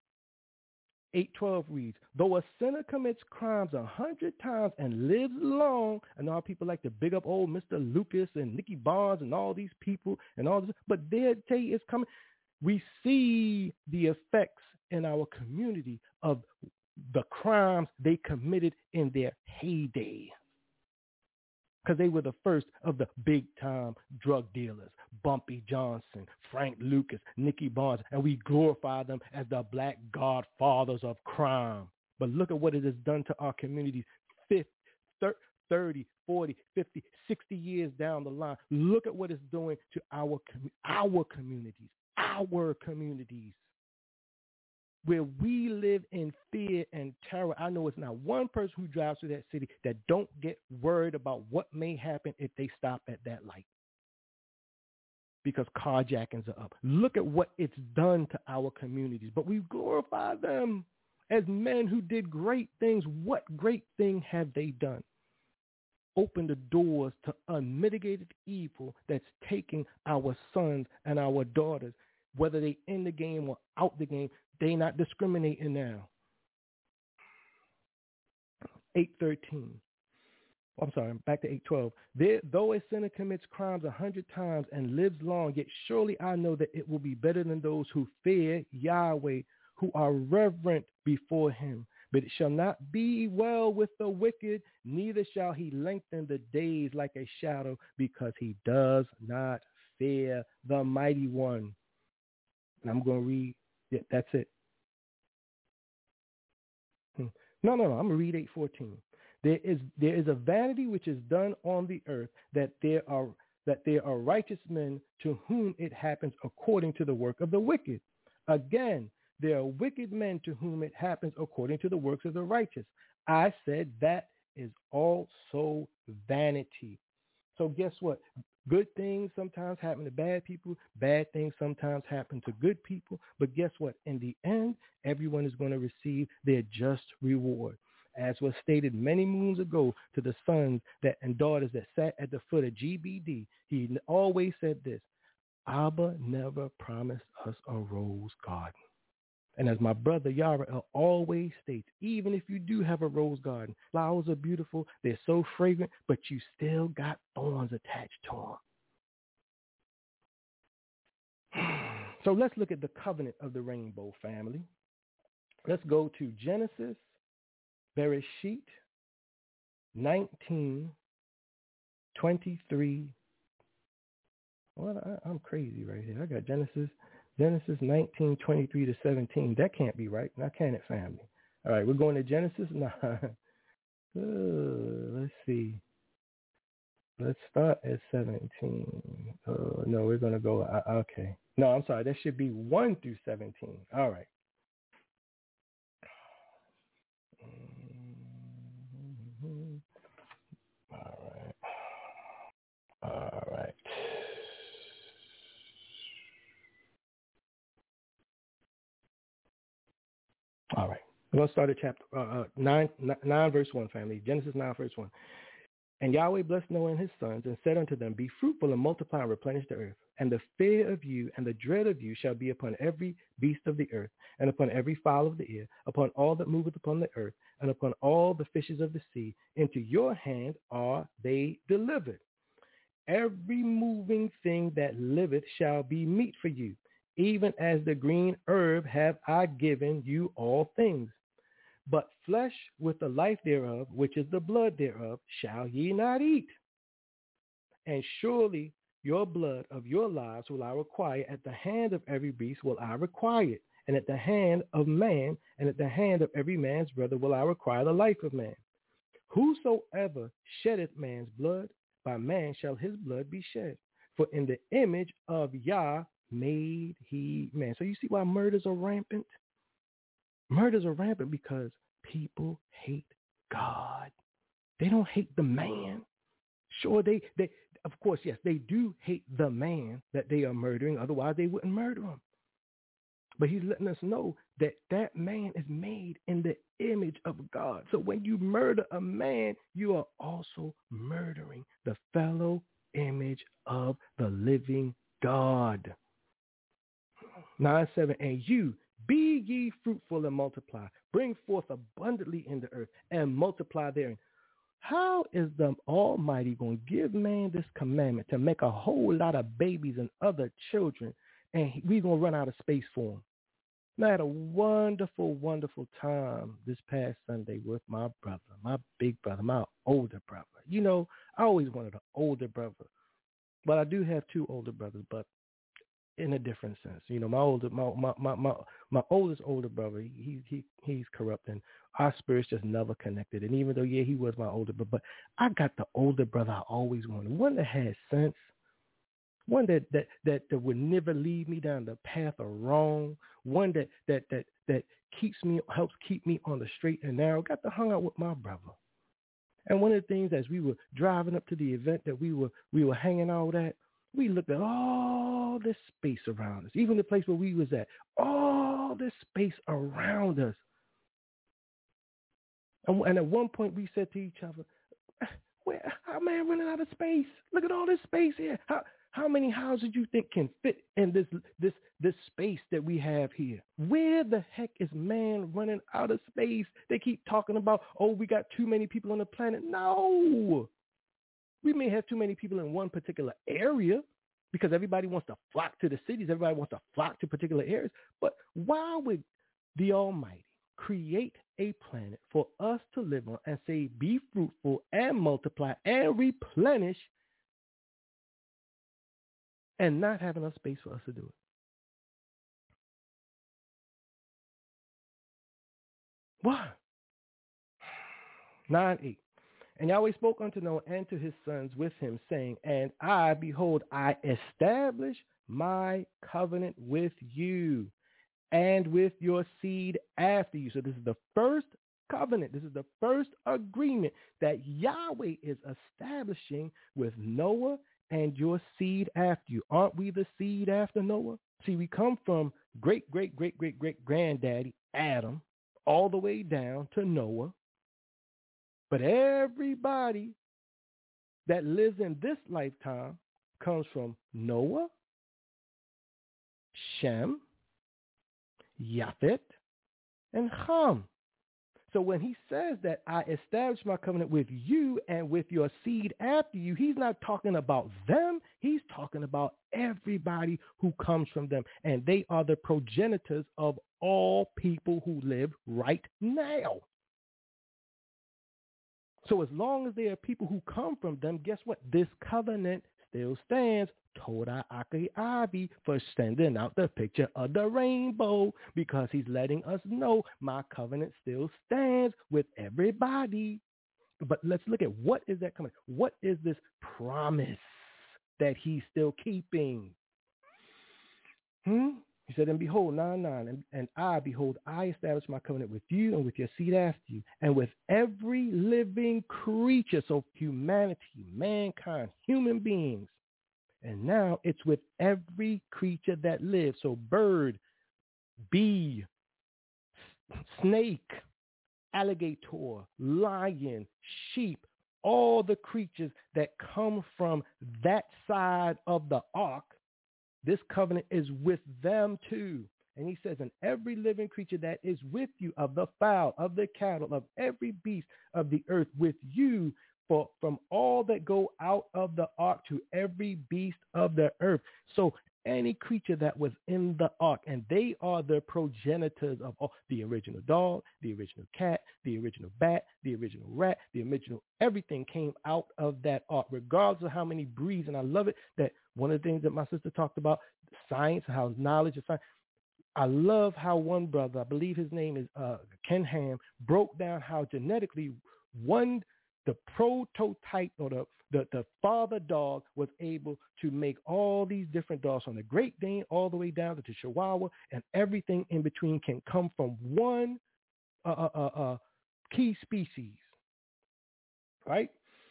8:12 reads, though a sinner commits crimes 100 times and lives long, and all people like to big up old Mr. Lucas and Nicky Barnes and all these people and all this, but their day is coming. We see the effects in our community of the crimes they committed in their heyday. Because they were the first of the big-time drug dealers, Bumpy Johnson, Frank Lucas, Nicky Barnes, and we glorify them as the black godfathers of crime. But look at what it has done to our communities 30, 40, 50, 60 years down the line. Look at what it's doing to our communities. Where we live in fear and terror. I know it's not one person who drives through that city that don't get worried about what may happen if they stop at that light. Because carjackings are up. Look at what it's done to our communities. But we glorify them as men who did great things. What great thing have they done? Open the doors to unmitigated evil that's taking our sons and our daughters, whether they in the game or out the game. They not discriminating now. 8:13. I'm sorry, back to 8:12. Though a sinner commits crimes 100 times and lives long, yet surely I know that it will be better than those who fear Yahweh, who are reverent before him. But it shall not be well with the wicked, neither shall he lengthen the days like a shadow, because he does not fear the mighty one. And I'm going to read. Yeah, that's it. No. I'm going to read 8:14. There is a vanity which is done on the earth, that there are righteous men to whom it happens according to the work of the wicked. Again, there are wicked men to whom it happens according to the works of the righteous. I said that is also vanity. So guess what? Good things sometimes happen to bad people. Bad things sometimes happen to good people. But guess what? In the end, everyone is going to receive their just reward. As was stated many moons ago to the sons and daughters that sat at the foot of GBD, he always said this: Abba never promised us a rose garden. And as my brother Yara always states, even if you do have a rose garden, flowers are beautiful, they're so fragrant, but you still got thorns attached to them. So let's look at the covenant of the rainbow, family. Let's go to Genesis, Bereshit 19:23. Well, I'm crazy right here. I got Genesis 19:23 to 17. That can't be right. Now can it, family? All right, we're going to Genesis 9. Let's see. Let's start at 17. No, we're going to go. Okay. No, I'm sorry. That should be 1 through 17. All right. All right. All right. We're going to start at chapter 9, verse 1, family. Genesis 9, verse 1. And Yahweh blessed Noah and his sons and said unto them, Be fruitful and multiply and replenish the earth. And the fear of you and the dread of you shall be upon every beast of the earth, and upon every fowl of the air, upon all that moveth upon the earth, and upon all the fishes of the sea. Into your hand are they delivered. Every moving thing that liveth shall be meat for you. Even as the green herb have I given you all things. But flesh with the life thereof, which is the blood thereof, shall ye not eat. And surely your blood of your lives will I require. At the hand of every beast will I require it. And at the hand of man, and at the hand of every man's brother will I require the life of man. Whosoever sheddeth man's blood, by man shall his blood be shed. For in the image of Yah made he man. So you see why murders are rampant? Murders are rampant because people hate God. They don't hate the man. Sure, they of course, yes, they do hate the man that they are murdering. Otherwise, they wouldn't murder him. But he's letting us know that that man is made in the image of God. So when you murder a man, you are also murdering the fellow image of the living God. 9:7, and you, be ye fruitful and multiply, bring forth abundantly in the earth and multiply therein. How is the Almighty going to give man this commandment to make a whole lot of babies and other children, and we're going to run out of space for them? And I had a wonderful, wonderful time this past Sunday with my brother, my big brother, my older brother. You know, I always wanted an older brother, but I do have two older brothers, but in a different sense. You know, my oldest older brother, he's corrupt, and our spirits just never connected. And even though, yeah, he was my older brother, but I got the older brother I always wanted, one that had sense, one that would never lead me down the path of wrong, one that helps keep me on the straight and narrow. Got to hang out with my brother. And one of the things, as we were driving up to the event that we were hanging out at, we looked at all this space around us, even the place where we was at, all this space around us. And at one point we said to each other, how man running out of space? Look at all this space here. How many houses do you think can fit in this space that we have here? Where the heck is man running out of space? They keep talking about, we got too many people on the planet. No. We may have too many people in one particular area because everybody wants to flock to the cities. Everybody wants to flock to particular areas. But why would the Almighty create a planet for us to live on and say, be fruitful and multiply and replenish, and not have enough space for us to do it? Why? 9:8. And Yahweh spoke unto Noah and to his sons with him, saying, and I, behold, I establish my covenant with you and with your seed after you. So this is the first covenant. This is the first agreement that Yahweh is establishing with Noah and your seed after you. Aren't we the seed after Noah? See, we come from great-great-great-great-great-granddaddy Adam all the way down to Noah. But everybody that lives in this lifetime comes from Noah, Shem, Japhet, and Ham. So when he says that I establish my covenant with you and with your seed after you, he's not talking about them. He's talking about everybody who comes from them. And they are the progenitors of all people who live right now. So as long as there are people who come from them, guess what? This covenant still stands. Toda Ake Abi for sending out the picture of the rainbow, because he's letting us know my covenant still stands with everybody. But let's look at what is that covenant? What is this promise that he's still keeping? He said, and behold, 9:9, and I, behold, I establish my covenant with you and with your seed after you, and with every living creature, so humanity, mankind, human beings. And now it's with every creature that lives, so bird, bee, snake, alligator, lion, sheep, all the creatures that come from that side of the ark. This covenant is with them too. And he says, and every living creature that is with you, of the fowl, of the cattle, of every beast of the earth with you, for from all that go out of the ark to every beast of the earth. So any creature that was in the ark, and they are the progenitors of all, the original dog, the original cat, the original bat, the original rat, the original, everything came out of that ark, regardless of how many breeds. And I love it that one of the things that my sister talked about, science, how knowledge of science. I love how one brother, I believe his name is Ken Ham, broke down how genetically the prototype or the father dog was able to make all these different dogs, from the Great Dane all the way down to the Chihuahua, and everything in between can come from one key species, right?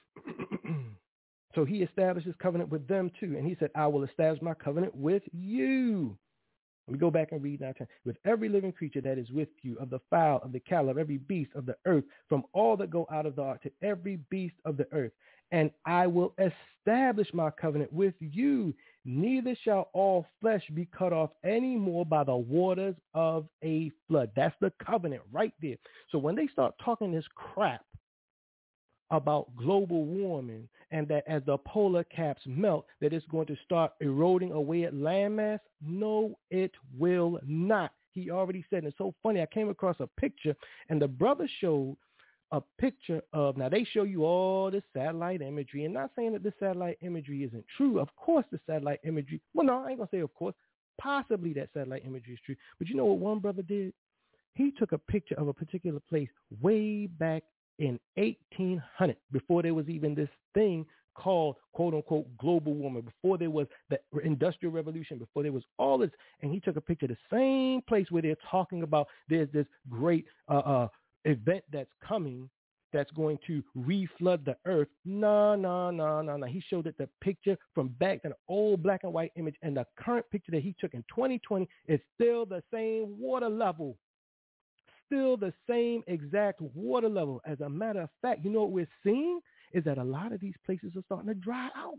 So he established his covenant with them too. And he said, I will establish my covenant with you. Let me go back and read 9:10. With every living creature that is with you, of the fowl, of the cattle, of every beast of the earth, from all that go out of the ark to every beast of the earth. And I will establish my covenant with you. Neither shall all flesh be cut off any more by the waters of a flood. That's the covenant right there. So when they start talking this crap about global warming, and that as the polar caps melt, that it's going to start eroding away at landmass, no, it will not. He already said, and it's so funny, I came across a picture, and the brother showed a picture of, now they show you all this satellite imagery, and not saying that this satellite imagery isn't true. Of course the satellite imagery, well, no, I ain't going to say of course, possibly that satellite imagery is true. But you know what one brother did? He took a picture of a particular place way back in 1800, before there was even this thing called, quote unquote, global warming, before there was the industrial revolution, before there was all this. And he took a picture of the same place where they're talking about there's this great event that's coming that's going to reflood the earth. No. He showed that the picture from back, an old black and white image, and the current picture that he took in 2020 is still the same water level. Still the same exact water level. As a matter of fact, you know what we're seeing is that a lot of these places are starting to dry out.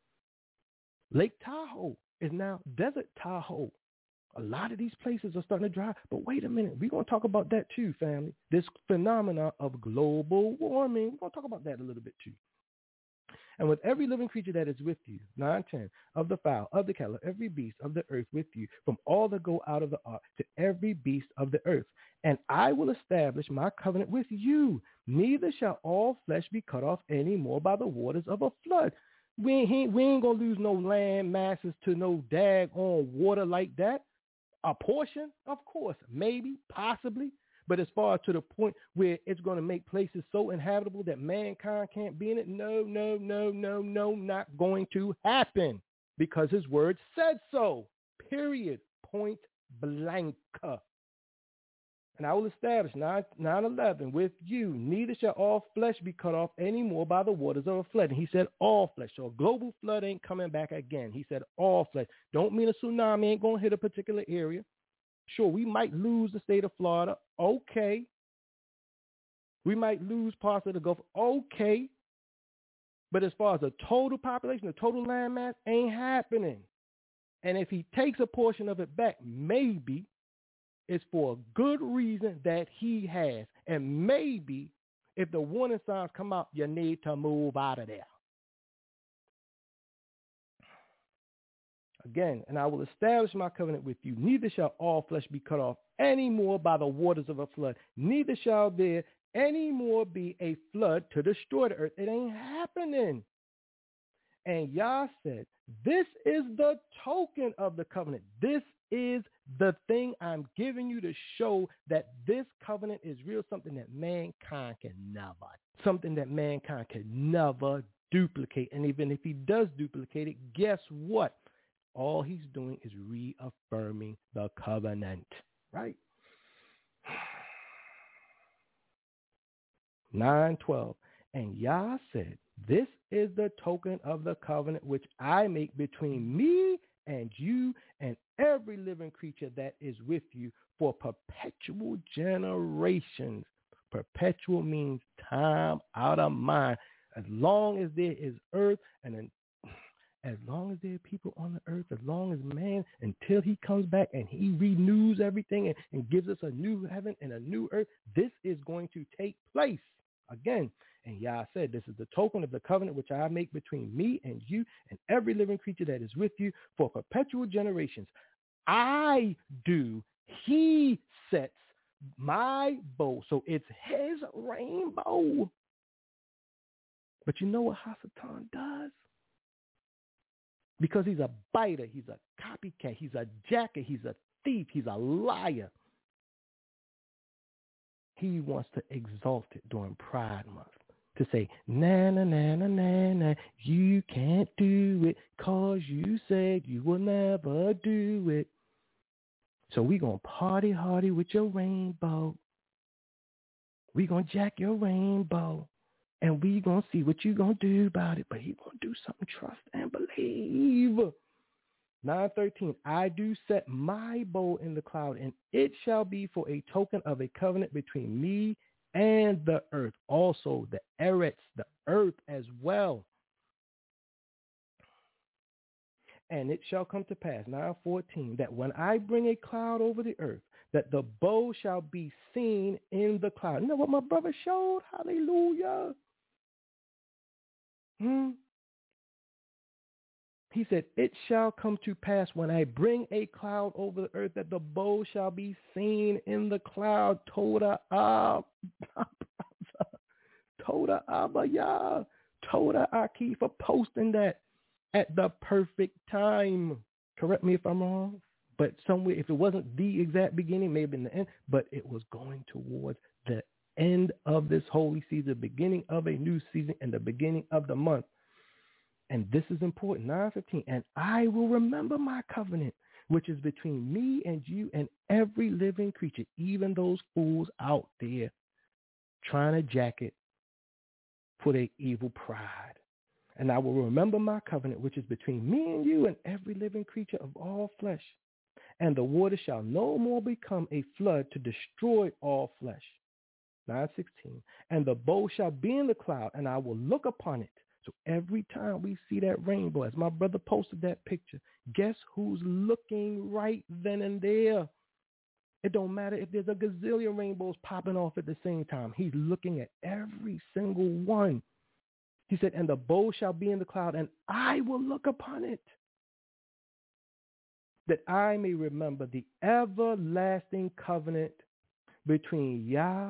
Lake Tahoe is now Desert Tahoe. A lot of these places are starting to dry. But wait a minute, we're going to talk about that too, family. This phenomena of global warming, we're going to talk about that a little bit too. And with every living creature that is with you, 9:10, of the fowl, of the cattle, every beast of the earth with you, from all that go out of the ark to every beast of the earth. And I will establish my covenant with you. Neither shall all flesh be cut off any more by the waters of a flood. We ain't going to lose no land masses to no daggone water like that. A portion, of course, maybe, possibly. But as far as to the point where it's going to make places so inhabitable that mankind can't be in it, no, not going to happen, because his word said so, period, point blank. And I will establish 9:11 with you. Neither shall all flesh be cut off anymore by the waters of a flood. And he said all flesh. So a global flood ain't coming back again. He said all flesh. Don't mean a tsunami ain't going to hit a particular area. Sure, we might lose the state of Florida. Okay. We might lose parts of the Gulf. Okay. But as far as the total population, the total landmass, ain't happening. And if he takes a portion of it back, maybe it's for a good reason that he has. And maybe if the warning signs come out, you need to move out of there. Again, and I will establish my covenant with you. Neither shall all flesh be cut off any more by the waters of a flood. Neither shall there any more be a flood to destroy the earth. It ain't happening. And Yah said, this is the token of the covenant. This is the thing I'm giving you to show that this covenant is real, something that mankind can never duplicate. And even if he does duplicate it, guess what? All he's doing is reaffirming the covenant, right? 9:12. And Yah said, this is the token of the covenant which I make between me and you and every living creature that is with you for perpetual generations. Perpetual means time out of mind. As long as there is earth and as long as there are people on the earth, as long as man, until he comes back and he renews everything and gives us a new heaven and a new earth, this is going to take place again. And Yah said, this is the token of the covenant which I make between me and you and every living creature that is with you for perpetual generations. I do. He sets my bow. So it's his rainbow. But you know what Hasatan does? Because he's a biter, he's a copycat, he's a jacker, he's a thief, he's a liar. He wants to exalt it during Pride Month. To say, na, na, na, na, na, na, you can't do it because you said you will never do it. So we going to party hardy with your rainbow. We going to jack your rainbow. And we going to see what you going to do about it. But he going to do something, trust and believe. 9:13, I do set my bow in the cloud, and it shall be for a token of a covenant between me and the earth. Also the eretz, the earth as well. And it shall come to pass, 9:14, that when I bring a cloud over the earth, that the bow shall be seen in the cloud. You know what my brother showed? Hallelujah. He said, it shall come to pass when I bring a cloud over the earth that the bow shall be seen in the cloud. Toda Abba, Toda Abba, Yah, Toda Aki for posting that at the perfect time. Correct me if I'm wrong, but somewhere, if it wasn't the exact beginning, maybe in the end, but it was going towards the end of this holy season, beginning of a new season, and the beginning of the month. And this is important, 9:15, and I will remember my covenant, which is between me and you and every living creature, even those fools out there trying to jack it for their evil pride. And I will remember my covenant, which is between me and you and every living creature of all flesh. And the water shall no more become a flood to destroy all flesh. 9:16, and the bow shall be in the cloud, and I will look upon it. So every time we see that rainbow, as my brother posted that picture, guess who's looking right then and there? It don't matter if there's a gazillion rainbows popping off at the same time. He's looking at every single one. He said, and the bow shall be in the cloud, and I will look upon it, that I may remember the everlasting covenant between Yah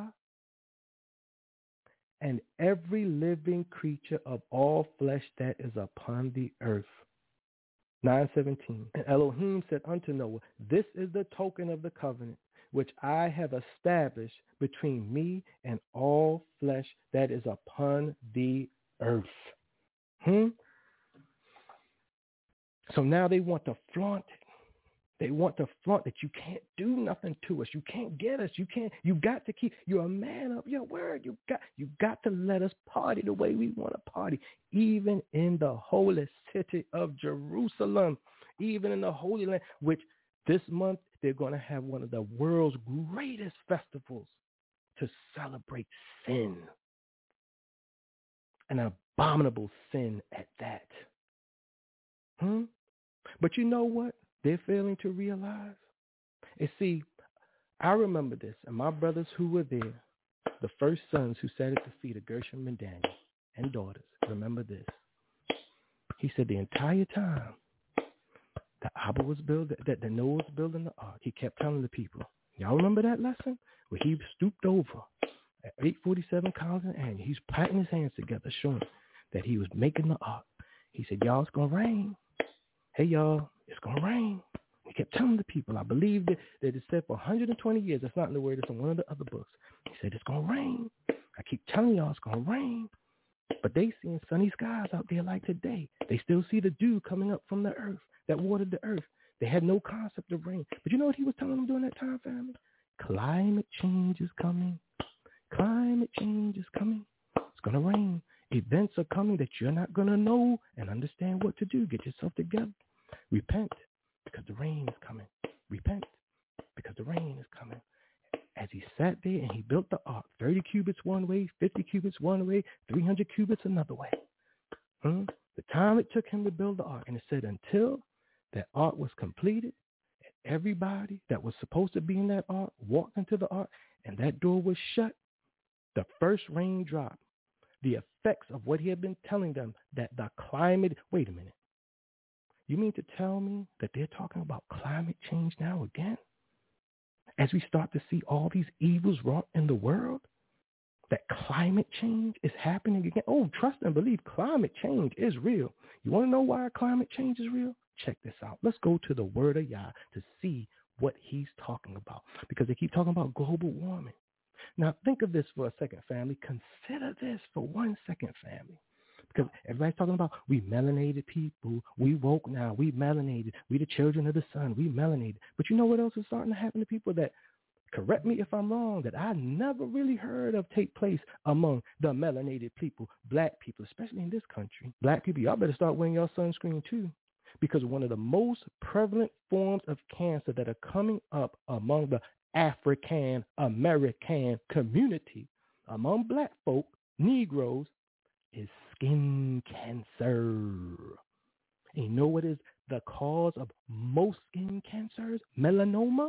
and every living creature of all flesh that is upon the earth. 9:17, and Elohim said unto Noah, this is the token of the covenant which I have established between me and all flesh that is upon the earth. So now they want to flaunt it. They want to flaunt that you can't do nothing to us. You can't get us. You got to keep, you're a man of your word. You got to let us party the way we want to party, even in the holy city of Jerusalem, even in the Holy Land, which this month they're going to have one of the world's greatest festivals to celebrate sin, an abominable sin at that. But you know what they're failing to realize? And see, I remember this, and my brothers who were there, the first sons who sat at the feet of Gershom and Daniel, and daughters, remember this. He said the entire time that Abba was building, that the Noah was building the ark, he kept telling the people, y'all remember that lesson? Where he stooped over at 847 Collins and Annual. He's patting his hands together, showing that he was making the ark. He said, y'all, it's going to rain. Hey, y'all, it's going to rain. He kept telling the people, I believe that it said for 120 years, that's not in the word, it's in one of the other books. He said, it's going to rain. I keep telling y'all it's going to rain. But they seeing sunny skies out there like today. They still see the dew coming up from the earth that watered the earth. They had no concept of rain. But you know what he was telling them during that time, family? Climate change is coming. Climate change is coming. It's going to rain. Events are coming that you're not going to know and understand what to do. Get yourself together. Repent because the rain is coming. Repent because the rain is coming. As he sat there and he built the ark, 30 cubits one way, 50 cubits one way, 300 cubits another way. The time it took him to build the ark, and it said until that ark was completed, everybody that was supposed to be in that ark walked into the ark, and that door was shut. The first rain dropped. The effects of what he had been telling them, that the climate, wait a minute. You mean to tell me that they're talking about climate change now again? As we start to see all these evils wrought in the world, that climate change is happening again. Oh, trust and believe, climate change is real. You want to know why climate change is real? Check this out. Let's go to the word of Yah to see what he's talking about, because they keep talking about global warming. Now, think of this for a second, family. Consider this for 1 second, family. Because everybody's talking about we melanated people. We woke now. We melanated. We the children of the sun. We melanated. But you know what else is starting to happen to people that, correct me if I'm wrong, that I never really heard of take place among the melanated people, black people, especially in this country. Black people, y'all better start wearing your sunscreen too. Because one of the most prevalent forms of cancer that are coming up among the African American community, among black folk, Negroes, is skin cancer. And you know what is the cause of most skin cancers? Melanoma?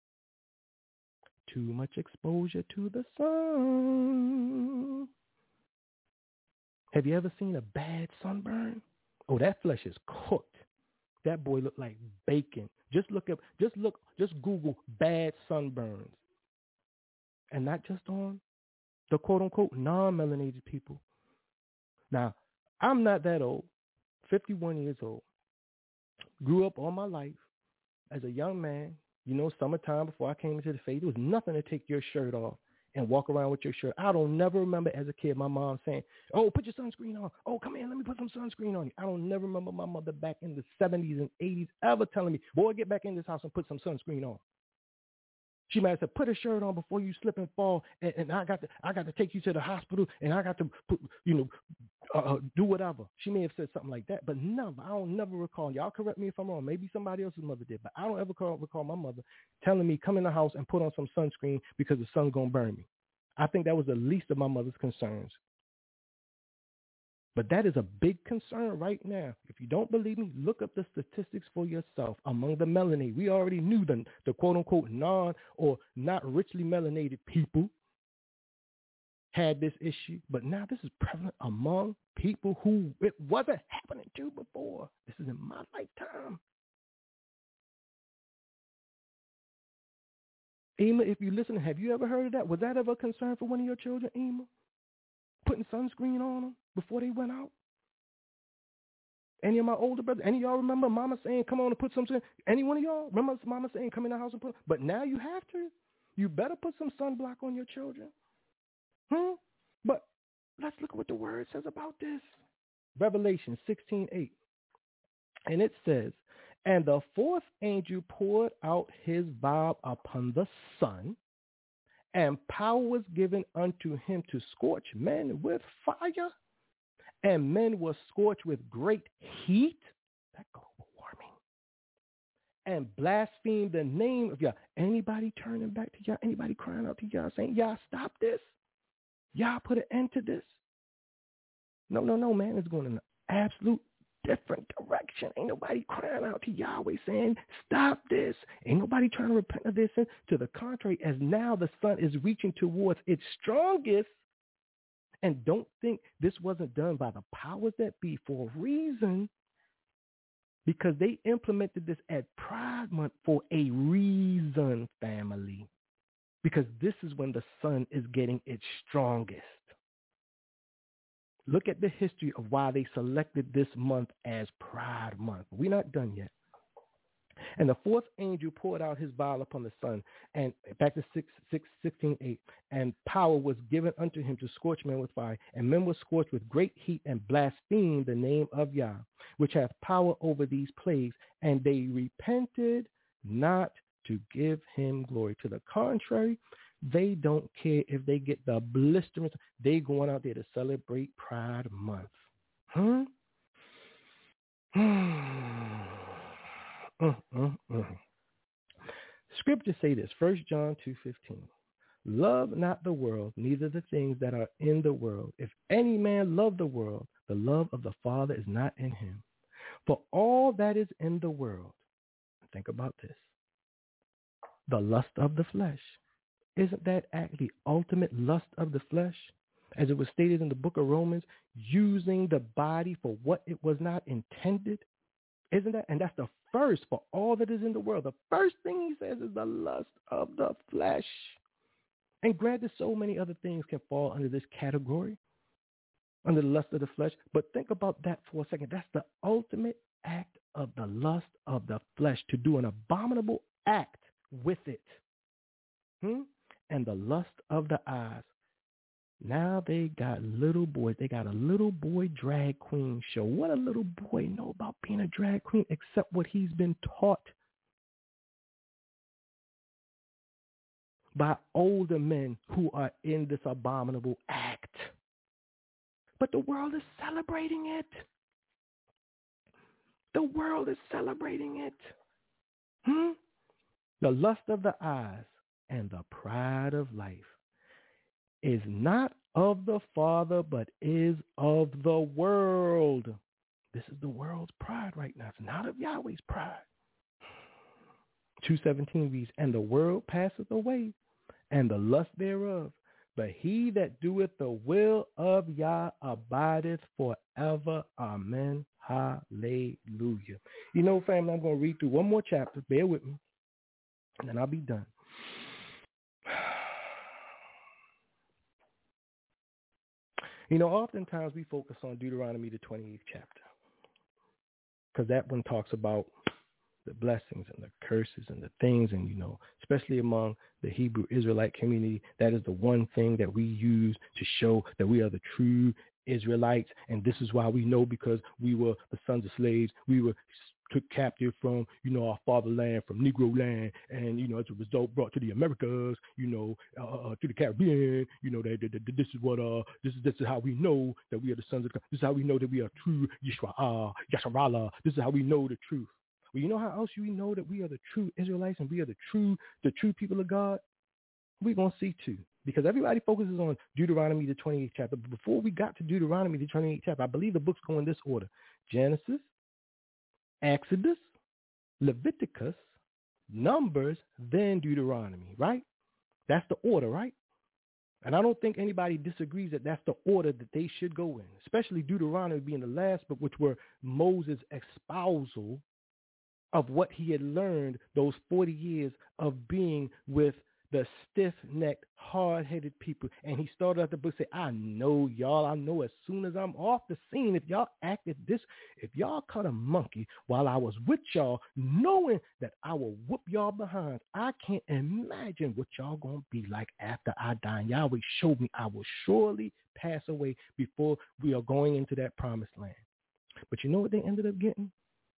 Too much exposure to the sun. Have you ever seen a bad sunburn? Oh, that flesh is cooked. That boy looked like bacon. Just Google bad sunburns. And not just on the quote unquote non-melanated people. Now, I'm not that old, 51 years old. Grew up all my life as a young man. You know, summertime before I came into the faith, it was nothing to take your shirt off and walk around with your shirt. I don't never remember as a kid my mom saying, oh, put your sunscreen on. Oh, come here, let me put some sunscreen on you. I don't never remember my mother back in the 70s and 80s ever telling me, boy, get back in this house and put some sunscreen on. She might have said, put a shirt on before you slip and fall, and I got to take you to the hospital, and I got to put, do whatever. She may have said something like that, but I don't never recall. Y'all correct me if I'm wrong. Maybe somebody else's mother did, but I don't ever recall my mother telling me, come in the house and put on some sunscreen because the sun's going to burn me. I think that was the least of my mother's concerns. But that is a big concern right now. If you don't believe me, look up the statistics for yourself. Among the melanated, we already knew the quote-unquote non or not richly melanated people had this issue. But now this is prevalent among people who it wasn't happening to before. This is in my lifetime. Ema, if you listen, have you ever heard of that? Was that ever a concern for one of your children, Ema? Putting sunscreen on them before they went out? Any of my older brothers, any of y'all remember mama saying, come on and put some, any one of y'all remember mama saying, come in the house and put, but now you have to. You better put some sunblock on your children. But let's look at what the word says about this. Revelation 16:8. And it says, And the fourth angel poured out his vial upon the sun, and power was given unto him to scorch men with fire, and men were scorched with great heat, that global warming, and blasphemed the name of Yah. Anybody turning back to Yah? Anybody crying out to Yah saying, Yah, stop this? Yah, put an end to this? No, man. It's going in an absolute different direction. Ain't nobody crying out to Yahweh saying, stop this. Ain't nobody trying to repent of this. To the contrary, as now the sun is reaching towards its strongest. And don't think this wasn't done by the powers that be for a reason, because they implemented this at Pride Month for a reason, family. Because this is when the sun is getting its strongest. Look at the history of why they selected this month as Pride Month. We're not done yet. And the fourth angel poured out his vial upon the sun, and back to 16:8, and power was given unto him to scorch men with fire, and men were scorched with great heat, and blasphemed the name of Yah, which hath power over these plagues, and they repented not to give him glory. To the contrary, they don't care if they get the blistering. They going out there to celebrate Pride Month. Scriptures say this, 1 John 2:15. Love not the world, neither the things that are in the world. If any man love the world, the love of the Father is not in him. For all that is in the world, think about this, the lust of the flesh. Isn't that actually ultimate lust of the flesh? As it was stated in the book of Romans, using the body for what it was not intended. Isn't that? And that's the first for all that is in the world. The first thing he says is the lust of the flesh. And granted, so many other things can fall under this category, under the lust of the flesh. But think about that for a second. That's the ultimate act of the lust of the flesh, to do an abominable act with it. And the lust of the eyes. Now they got little boys. They got a little boy drag queen show. What a little boy know about being a drag queen except what he's been taught by older men who are in this abominable act. But the world is celebrating it. The world is celebrating it. The lust of the eyes and the pride of life is not of the Father, but is of the world. This is the world's pride right now. It's not of Yahweh's pride. 2:17 reads, and the world passeth away, and the lust thereof. But he that doeth the will of Yah abideth forever. Amen. Hallelujah. You know, family, I'm going to read through one more chapter. Bear with me. And then I'll be done. You know, oftentimes we focus on Deuteronomy, the 28th chapter, because that one talks about the blessings and the curses and the things, and, you know, especially among the Hebrew Israelite community, that is the one thing that we use to show that we are the true Israelites. And this is why we know, because we were the sons of slaves. We were took captive from, you know, our fatherland, from Negro land, and, you know, as a result brought to the Americas, you know, to the Caribbean. You know, that this is what this is how we know that we are the sons of God. This is how we know that we are true Yasharallah. This is how we know the truth. Well, you know how else we know that we are the true Israelites and we are the true people of God? We're going to see too. Because everybody focuses on Deuteronomy, the 28th chapter. But before we got to Deuteronomy, the 28th chapter, I believe the books go in this order: Genesis, Exodus, Leviticus, Numbers, then Deuteronomy, right? That's the order, right? And I don't think anybody disagrees that that's the order that they should go in, especially Deuteronomy being the last book, which were Moses' espousal of what he had learned those 40 years of being with the stiff-necked, hard-headed people. And he started out the book, say, I know y'all. I know as soon as I'm off the scene, if y'all acted this, if y'all cut a monkey while I was with y'all, knowing that I will whoop y'all behind, I can't imagine what y'all going to be like after I die. And Yahweh showed me I will surely pass away before we are going into that promised land. But you know what they ended up getting?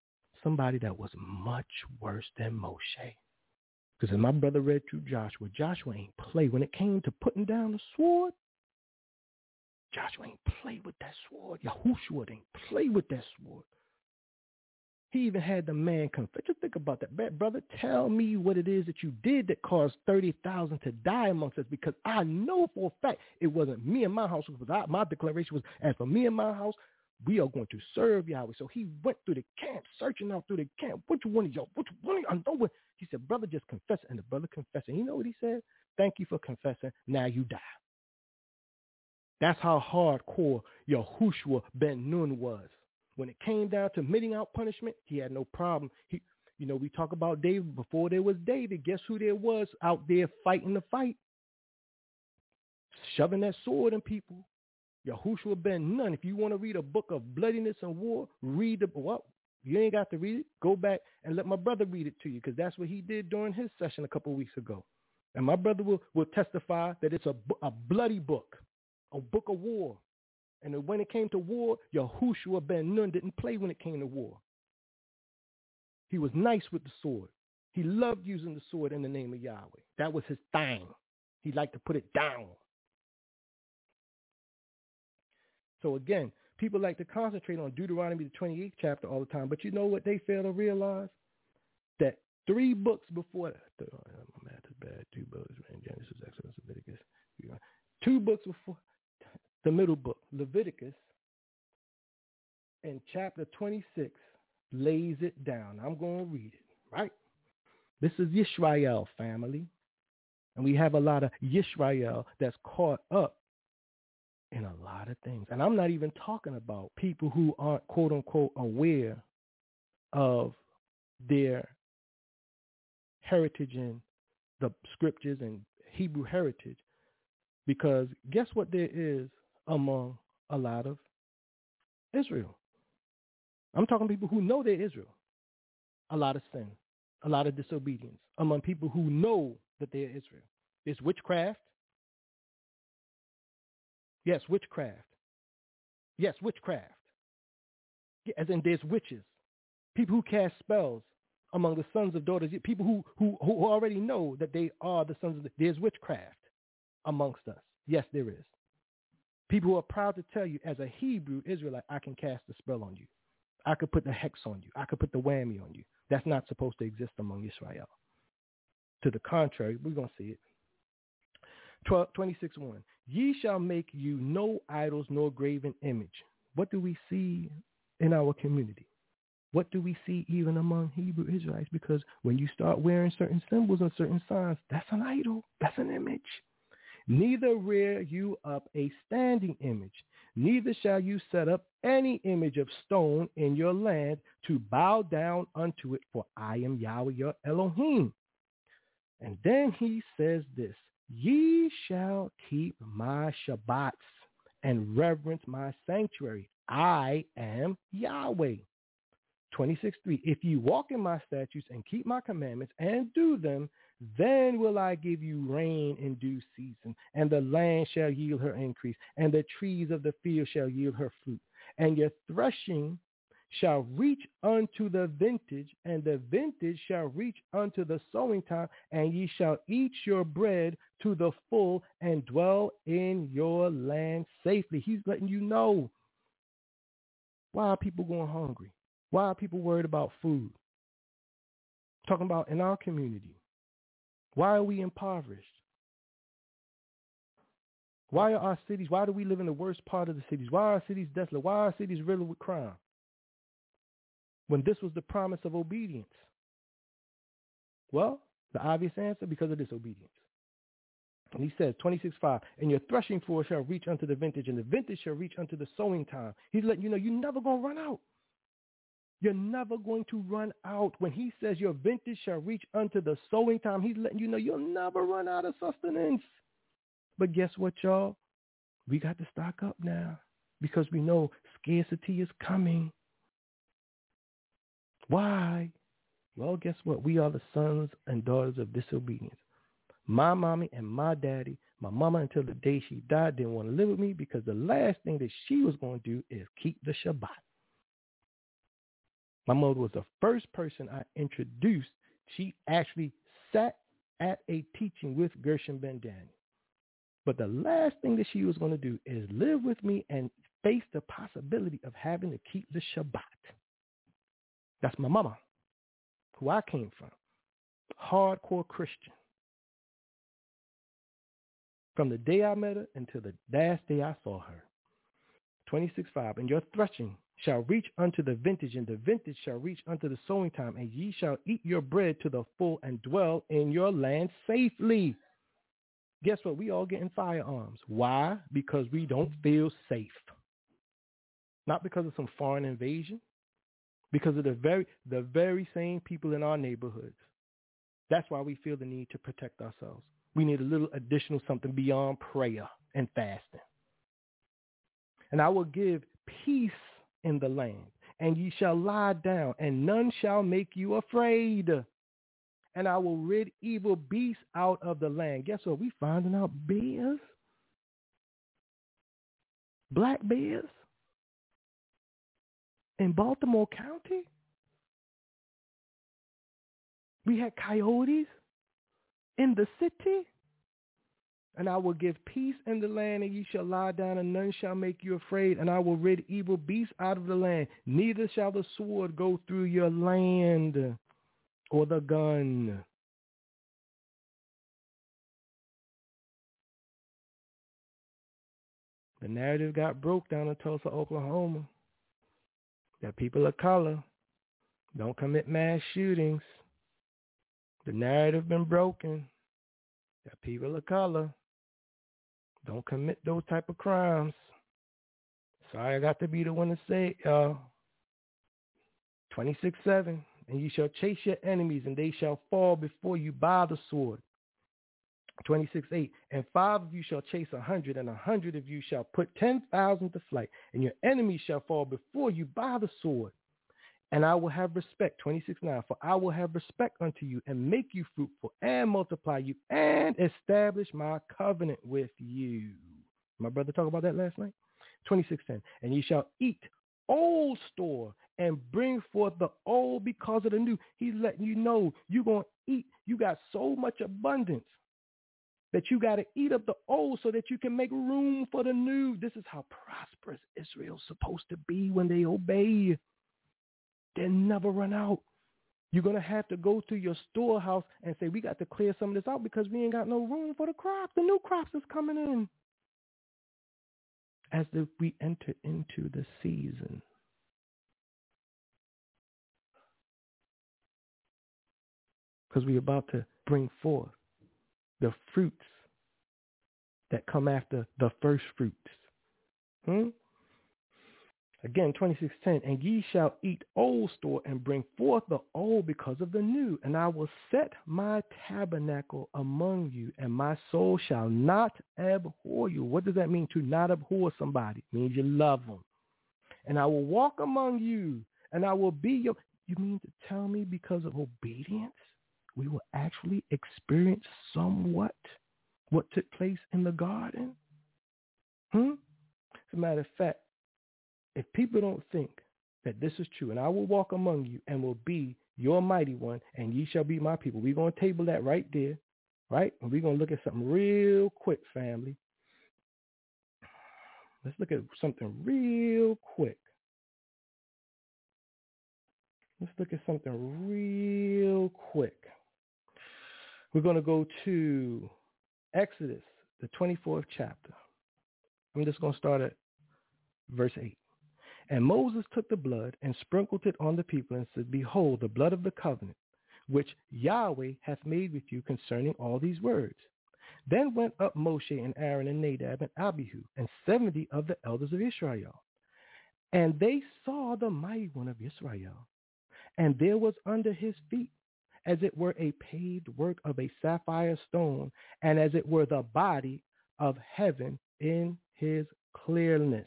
somebody that was much worse than Moshe. Because as my brother read through Joshua, Joshua ain't play. When it came to putting down the sword, Joshua ain't play with that sword. Yahushua ain't play with that sword. He even had the man confess. Just think about that. Brother, tell me what it is that you did that caused 30,000 to die amongst us, because I know for a fact it wasn't me and my house. My declaration was, as for me and my house, we are going to serve Yahweh. So he went through the camp, searching out through the camp. Which one of y'all? Which one of y'all? I know what. He said, brother, just confess it. And the brother confessed. And you know what he said? Thank you for confessing. Now you die. That's how hardcore Yahushua ben Nun was. When it came down to meting out punishment, he had no problem. We talk about David. Before there was David, guess who there was out there fighting the fight? Shoving that sword in people. Yahushua ben Nun. If you want to read a book of bloodiness and war, read the book. You ain't got to read it. Go back and let my brother read it to you, because that's what he did during his session a couple of weeks ago. And my brother will testify that it's a bloody book, a book of war. And when it came to war, Yahushua ben Nun didn't play when it came to war. He was nice with the sword. He loved using the sword in the name of Yahweh. That was his thing. He liked to put it down. So again, people like to concentrate on Deuteronomy, the 28th chapter all the time. But you know what they fail to realize? That 3 books before that, my math is bad, 2 books, Genesis, Exodus, Leviticus. 2 books before the middle book, Leviticus, in chapter 26, lays it down. I'm going to read it, right? This is Yisrael, family. And we have a lot of Yisrael that's caught up in a lot of things. And I'm not even talking about people who aren't, quote unquote, aware of their heritage in the scriptures and Hebrew heritage. Because guess what there is among a lot of Israel? I'm talking people who know they're Israel. A lot of sin, a lot of disobedience among people who know that they're Israel. There's witchcraft. Yes, witchcraft. Yes, witchcraft. As in there's witches. People who cast spells among the sons of daughters. People who already know that they are the sons of there's witchcraft amongst us. Yes, there is. People who are proud to tell you, as a Hebrew Israelite, I can cast a spell on you. I could put the hex on you. I could put the whammy on you. That's not supposed to exist among Israel. To the contrary, we're going to see it. 26:1. Ye shall make you no idols nor graven image. What do we see in our community? What do we see even among Hebrew Israelites? Because when you start wearing certain symbols and certain signs, that's an idol. That's an image. Neither rear you up a standing image, neither shall you set up any image of stone in your land to bow down unto it, for I am Yahweh your Elohim. And then he says this, ye shall keep my Shabbats and reverence my sanctuary. I am Yahweh. 26:3. If you walk in my statutes and keep my commandments and do them, then will I give you rain in due season, and the land shall yield her increase, and the trees of the field shall yield her fruit. And your threshing shall reach unto the vintage, and the vintage shall reach unto the sowing time, and ye shall eat your bread to the full and dwell in your land safely. He's letting you know. Why are people going hungry? Why are people worried about food? Talking about in our community. Why are we impoverished? Why are our cities, why do we live in the worst part of the cities? Why are our cities desolate? Why are our cities riddled with crime? When this was the promise of obedience. Well, the obvious answer, because of disobedience. And he says, 26:5, and your threshing floor shall reach unto the vintage, and the vintage shall reach unto the sowing time. He's letting you know you're never going to run out. You're never going to run out. When he says your vintage shall reach unto the sowing time, he's letting you know you'll never run out of sustenance. But guess what, y'all? We got to stock up now because we know scarcity is coming. Why? Well, guess what? We are the sons and daughters of disobedience. My mommy and my daddy, my mama until the day she died, didn't want to live with me because the last thing that she was going to do is keep the Shabbat. My mother was the first person I introduced. She actually sat at a teaching with Gershom Ben Daniel. But the last thing that she was going to do is live with me and face the possibility of having to keep the Shabbat. That's my mama, who I came from. Hardcore Christian. From the day I met her until the last day I saw her. 26:5. And your threshing shall reach unto the vintage, and the vintage shall reach unto the sowing time, and ye shall eat your bread to the full and dwell in your land safely. Guess what? We all getting firearms. Why? Because we don't feel safe. Not because of some foreign invasion. Because of the very same people in our neighborhoods. That's why we feel the need to protect ourselves. We need a little additional something beyond prayer and fasting. And I will give peace in the land, and ye shall lie down, and none shall make you afraid. And I will rid evil beasts out of the land. Guess what? We finding out bears, black bears in Baltimore County. We had coyotes in the city. And I will give peace in the land, and ye shall lie down, and none shall make you afraid. And I will rid evil beasts out of the land. Neither shall the sword go through your land, or the gun. The narrative got broke down in Tulsa, Oklahoma, that people of color don't commit mass shootings. The narrative been broken that people of color don't commit those type of crimes. Sorry, I got to be the one to say it, y'all. 26:7. And you shall chase your enemies, and they shall fall before you by the sword. 26:8. And 5 of you shall chase 100, and 100 of you shall put 10,000 to flight, and your enemies shall fall before you by the sword. And I will have respect, 26:9, for I will have respect unto you, and make you fruitful, and multiply you, and establish my covenant with you. My brother talked about that last night. 26:10, and ye shall eat old store, and bring forth the old because of the new. He's letting you know you're going to eat. You got so much abundance that you got to eat up the old so that you can make room for the new. This is how prosperous Israel's supposed to be when they obey. They'll never run out. You're going to have to go to your storehouse and say, we got to clear some of this out because we ain't got no room for the crop. The new crops is coming in. As if we enter into the season. Because we're about to bring forth the fruits that come after the first fruits. Again, 26:10, and ye shall eat old store and bring forth the old because of the new. And I will set my tabernacle among you, and my soul shall not abhor you. What does that mean, to not abhor somebody? It means you love them. And I will walk among you, and I will be your... You mean to tell me because of obedience, we will actually experience somewhat what took place in the garden? As a matter of fact, if people don't think that this is true, and I will walk among you and will be your mighty one, and ye shall be my people. We're going to table that right there, right? And we're going to look at something real quick, family. Let's look at something real quick. Let's look at something real quick. We're going to go to Exodus, the 24th chapter. I'm just going to start at verse 8. And Moses took the blood and sprinkled it on the people and said, behold, the blood of the covenant, which Yahweh hath made with you concerning all these words. Then went up Moshe and Aaron and Nadab and Abihu and 70 of the elders of Israel. And they saw the mighty one of Israel. And there was under his feet, as it were a paved work of a sapphire stone, and as it were the body of heaven in his clearness.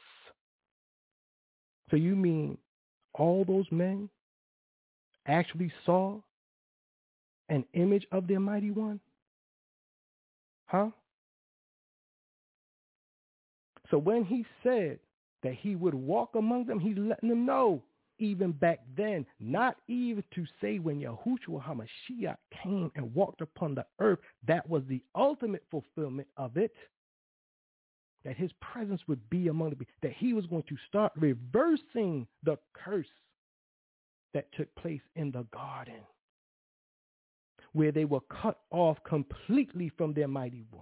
So you mean all those men actually saw an image of their mighty one? Huh? So when he said that he would walk among them, he's letting them know even back then, not even to say when Yahushua HaMashiach came and walked upon the earth, that was the ultimate fulfillment of it, that his presence would be among the people, that he was going to start reversing the curse that took place in the garden, where they were cut off completely from their mighty one.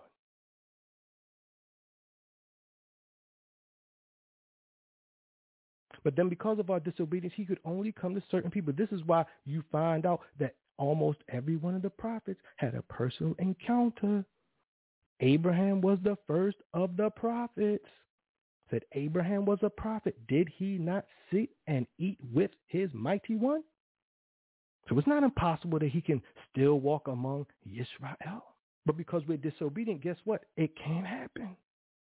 But then because of our disobedience, he could only come to certain people. This is why you find out that almost every one of the prophets had a personal encounter. Abraham was the first of the prophets. Said Abraham was a prophet. Did he not sit and eat with his mighty one? So it's not impossible that he can still walk among Yisrael. But because we're disobedient, guess what? It can't happen.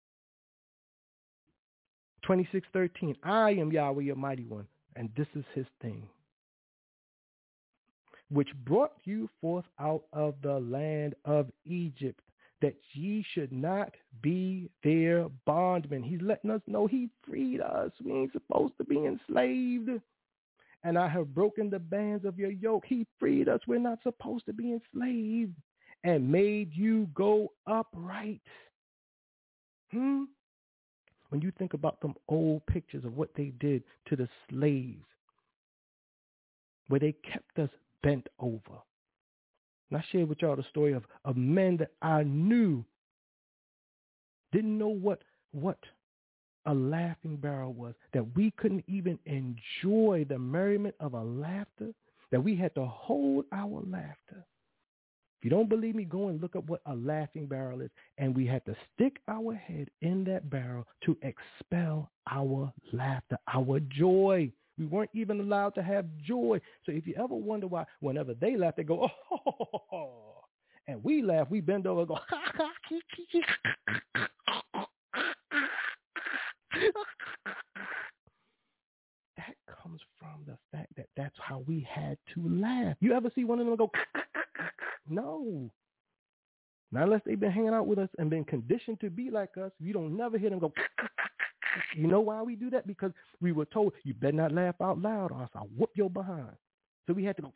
26:13, I am Yahweh, your mighty one, and this is his thing, which brought you forth out of the land of Egypt, that ye should not be their bondmen. He's letting us know he freed us. We ain't supposed to be enslaved. And I have broken the bands of your yoke. He freed us. We're not supposed to be enslaved. And made you go upright. When you think about them old pictures of what they did to the slaves, where they kept us bent over. And I shared with y'all the story of men that I knew didn't know what a laughing barrel was, that we couldn't even enjoy the merriment of a laughter, that we had to hold our laughter. If you don't believe me, go and look up what a laughing barrel is. And we had to stick our head in that barrel to expel our laughter, our joy. We weren't even allowed to have joy. So if you ever wonder why, whenever they laugh, they go, oh, and we laugh, we bend over and go, that comes from the fact that that's how we had to laugh. You ever see one of them go, no. Not unless they've been hanging out with us and been conditioned to be like us. You don't never hear them go. You know why we do that? Because we were told, you better not laugh out loud or else I'll whoop your behind. So we had to go.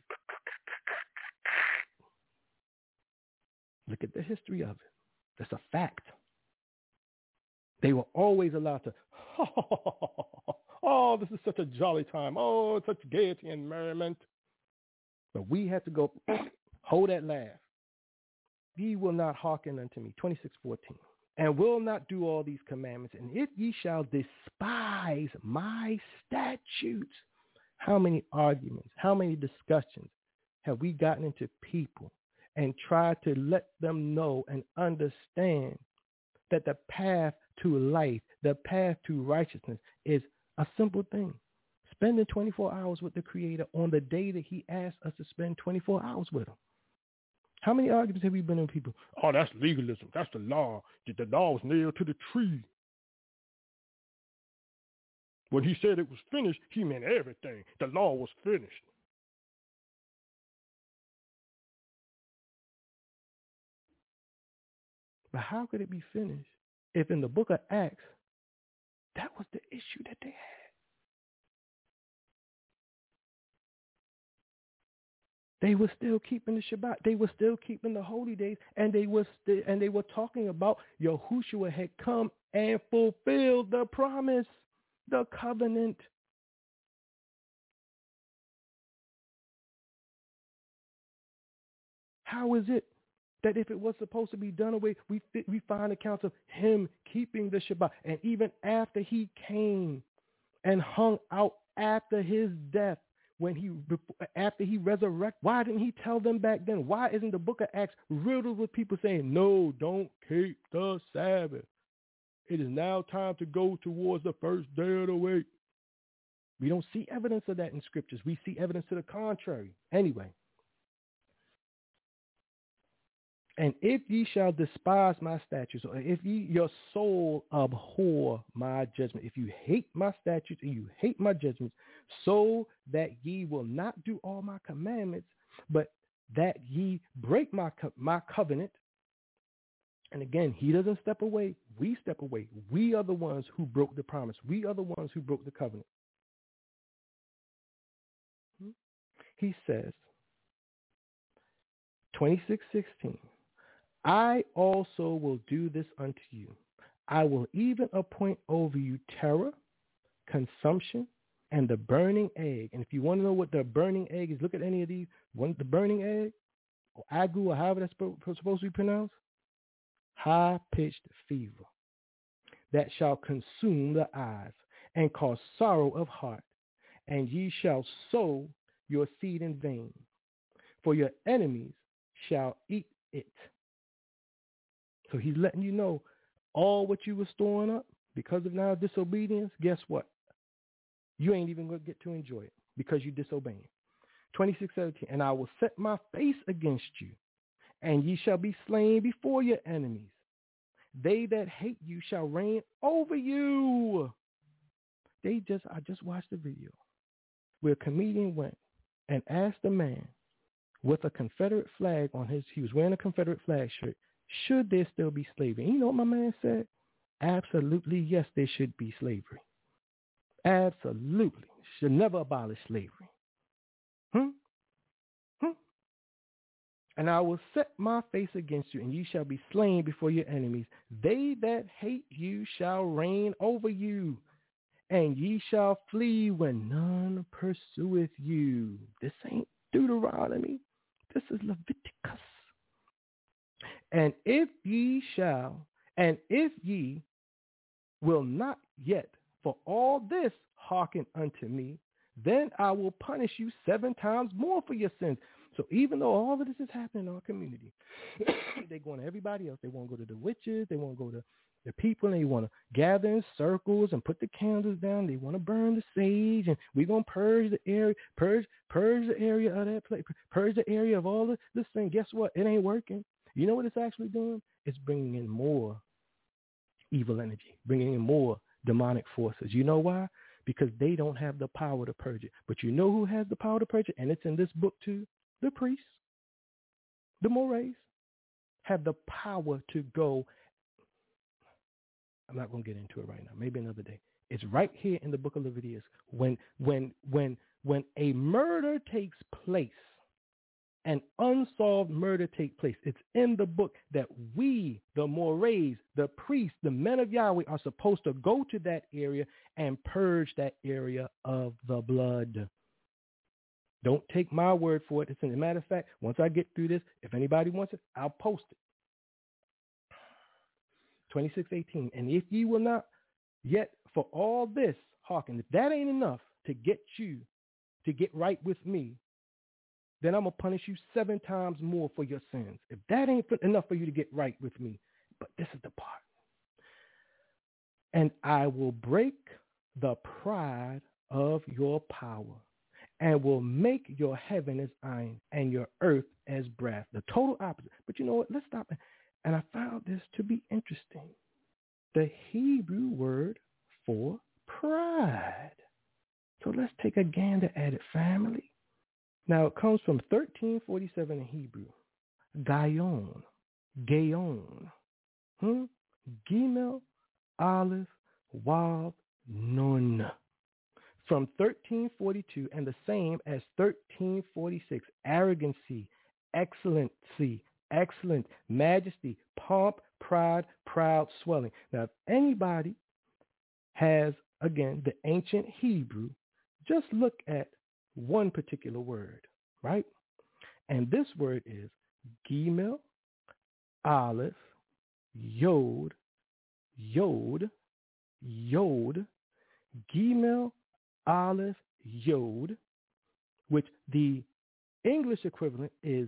Look at the history of it. That's a fact. They were always allowed to, oh, this is such a jolly time. Oh, it's such gaiety and merriment. But we had to go, hold that laugh. Ye will not hearken unto me, 26:14, and will not do all these commandments. And if ye shall despise my statutes, how many arguments, how many discussions have we gotten into people and tried to let them know and understand that the path to life, the path to righteousness is a simple thing. Spending 24 hours with the Creator on the day that he asked us to spend 24 hours with him. How many arguments have we been in with people? Oh, that's legalism. That's the law. The law was nailed to the tree. When he said it was finished, he meant everything. The law was finished. But how could it be finished if in the book of Acts, that was the issue that they had? They were still keeping the Shabbat. They were still keeping the holy days, and they were talking about Yahushua had come and fulfilled the promise, the covenant. How is it that if it was supposed to be done away, we find accounts of him keeping the Shabbat, and even after he came and hung out after his death? After he resurrected, why didn't he tell them back then? Why isn't the book of Acts riddled with people saying, no, don't keep the Sabbath? It is now time to go towards the first day of the week. We don't see evidence of that in scriptures. We see evidence to the contrary. Anyway. And if ye shall despise my statutes, or if your soul abhor my judgment, if you hate my statutes and you hate my judgments, so that ye will not do all my commandments, but that ye break my covenant. And again, he doesn't step away. We step away. We are the ones who broke the promise. We are the ones who broke the covenant. he says, 26:16, I also will do this unto you. I will even appoint over you terror, consumption, and the burning egg. And if you want to know what the burning egg is, look at any of these. The burning egg, or agu, or however that's supposed to be pronounced, high-pitched fever that shall consume the eyes and cause sorrow of heart. And ye shall sow your seed in vain, for your enemies shall eat it. So he's letting you know all what you were storing up because of now disobedience, guess what? You ain't even going to get to enjoy it because you disobeying. 26:17, and I will set my face against you, and ye shall be slain before your enemies. They that hate you shall reign over you. I just watched the video where a comedian went and asked a man with a Confederate flag on he was wearing a Confederate flag shirt, should there still be slavery? And you know what my man said? Absolutely, yes, there should be slavery. Absolutely. Should never abolish slavery. And I will set my face against you, and ye shall be slain before your enemies. They that hate you shall reign over you, and ye shall flee when none pursueth you. This ain't Deuteronomy. This is Leviticus. And if ye will not yet for all this hearken unto me, then I will punish you 7 times more for your sins. So even though all of this is happening in our community, they're going to everybody else. They want to go to the witches. They want to go to the people, and they want to gather in circles and put the candles down. They want to burn the sage, and we're going to purge the area, purge the area of that place, purge the area of all this thing. Guess what? It ain't working. You know what it's actually doing? It's bringing in more evil energy, bringing in more demonic forces. You know why? Because they don't have the power to purge it. But you know who has the power to purge it? And it's in this book too. The priests, the mores, have the power to go. I'm not going to get into it right now. Maybe another day. It's right here in the book of Leviticus. When a murder takes place, an unsolved murder takes place, it's in the book that we, the mores, the priests, the men of Yahweh, are supposed to go to that area and purge that area of the blood. Don't take my word for it. As a matter of fact, once I get through this, if anybody wants it, I'll post it. 26:18. And if ye will not yet for all this hearken, if that ain't enough to get you to get right with me, then I'm going to punish you 7 times more for your sins. If that ain't enough for you to get right with me. But this is the part. And I will break the pride of your power, and will make your heaven as iron and your earth as brass. The total opposite. But you know what? Let's stop. And I found this to be interesting. The Hebrew word for pride. So let's take a gander at it, family. Now, it comes from 1347 in Hebrew. Gayon. Gimel, Aleph, Wav, Nun. From 1342, and the same as 1346, arrogancy, excellency, excellent, majesty, pomp, pride, proud, swelling. Now, if anybody has, again, the ancient Hebrew, just look at one particular word, right? And this word is Gimel, Aleph, Yod, Gimel, Aleph, Yod, which the English equivalent is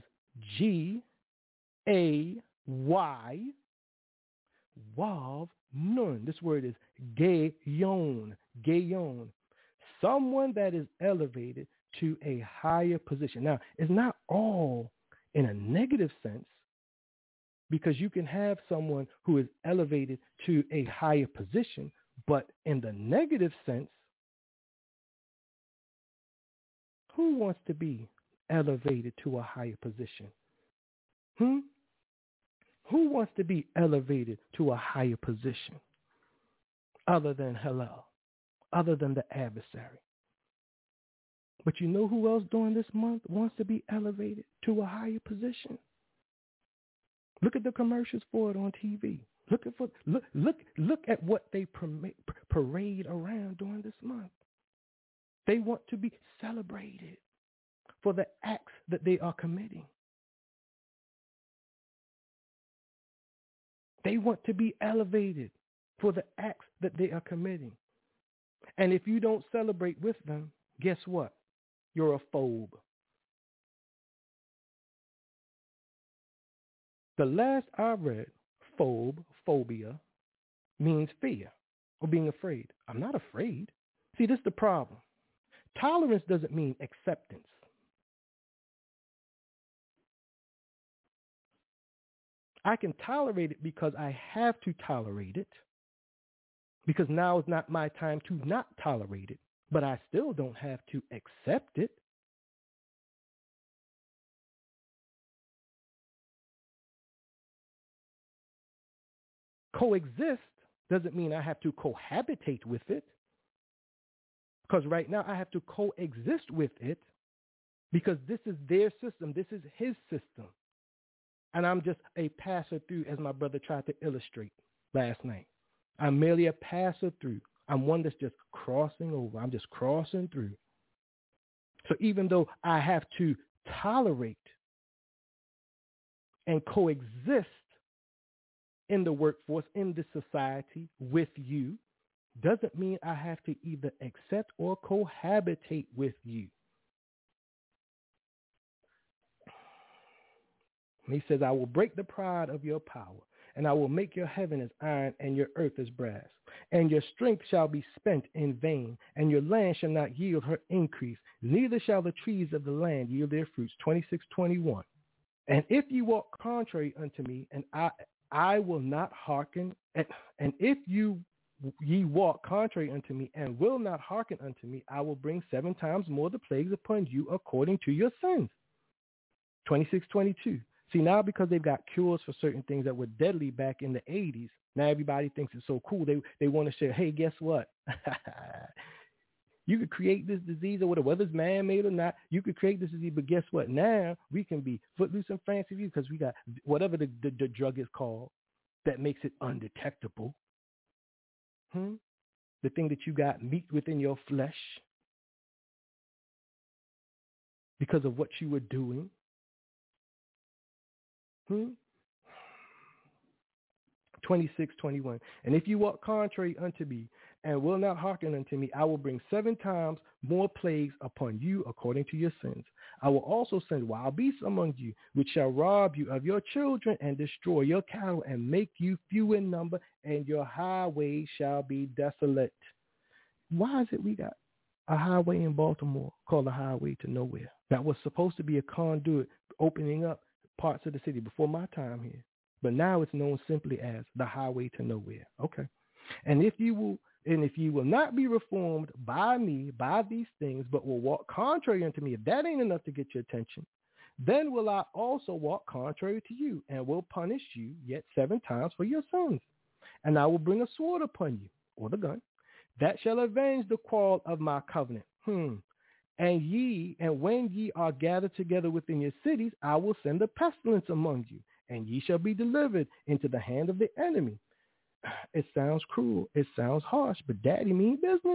G-A-Y, Wav, Nun. This word is Gayon. Someone that is elevated to a higher position. Now, it's not all in a negative sense, because you can have someone who is elevated to a higher position, but in the negative sense, who wants to be elevated to a higher position? Who wants to be elevated to a higher position other than Hillel, other than the adversary? But you know who else during this month wants to be elevated to a higher position? Look at the commercials for it on TV. Look at what they parade around during this month. They want to be celebrated for the acts that they are committing. They want to be elevated for the acts that they are committing. And if you don't celebrate with them, guess what? You're a phobe. The last I read, phobia, means fear or being afraid. I'm not afraid. See, this is the problem. Tolerance doesn't mean acceptance. I can tolerate it because I have to tolerate it, because now is not my time to not tolerate it, but I still don't have to accept it. Coexist doesn't mean I have to cohabitate with it, because right now I have to coexist with it because this is their system. This is his system. And I'm just a passer through, as my brother tried to illustrate last night. I'm merely a passer through. I'm one that's just crossing over. I'm just crossing through. So even though I have to tolerate and coexist in the workforce, in the society with you, doesn't mean I have to either accept or cohabitate with you. And he says, I will break the pride of your power, and I will make your heaven as iron and your earth as brass. And your strength shall be spent in vain, and your land shall not yield her increase, neither shall the trees of the land yield their fruits. 26:21. And if you walk contrary unto me, and I will not hearken, and if ye walk contrary unto me and will not hearken unto me, I will bring 7 times more the plagues upon you according to your sins. 26:22. See, now because they've got cures for certain things that were deadly back in the 80s, now everybody thinks it's so cool. They want to share, hey, guess what? You could create this disease or whether it's man-made or not. You could create this disease, but guess what? Now we can be footloose and fancy because we got whatever the drug is called that makes it undetectable. The thing that you got meat within your flesh because of what you were doing. 26:21. And if you walk contrary unto me and will not hearken unto me, I will bring 7 times more plagues upon you according to your sins. I will also send wild beasts among you, which shall rob you of your children and destroy your cattle and make you few in number, and your highways shall be desolate. Why is it we got a highway in Baltimore called the Highway to Nowhere? That was supposed to be a conduit opening up parts of the city before my time here. But now it's known simply as the Highway to Nowhere. Okay. And if you will not be reformed by me, by these things, but will walk contrary unto me, if that ain't enough to get your attention, then will I also walk contrary to you and will punish you yet 7 times for your sins. And I will bring a sword upon you, or the gun, that shall avenge the quarrel of my covenant. And when ye are gathered together within your cities, I will send a pestilence among you, and ye shall be delivered into the hand of the enemy. It sounds cruel. It sounds harsh, but daddy mean business.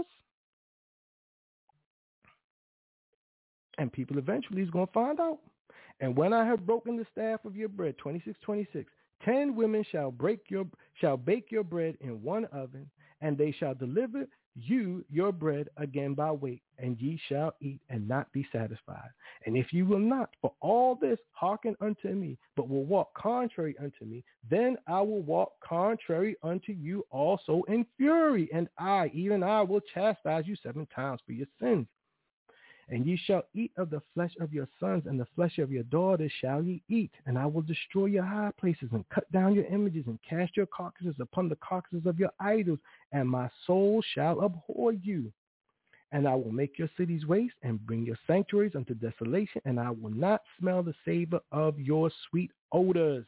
And people eventually is going to find out. And when I have broken the staff of your bread, 26:26, 10 women shall bake your bread in one oven, and they shall deliver you your bread again by weight, and ye shall eat and not be satisfied. And if you will not for all this hearken unto me, but will walk contrary unto me, then I will walk contrary unto you also in fury, and even I will chastise you 7 times for your sins. And ye shall eat of the flesh of your sons, and the flesh of your daughters shall ye eat. And I will destroy your high places, and cut down your images, and cast your carcasses upon the carcasses of your idols, and my soul shall abhor you. And I will make your cities waste, and bring your sanctuaries unto desolation, and I will not smell the savor of your sweet odors.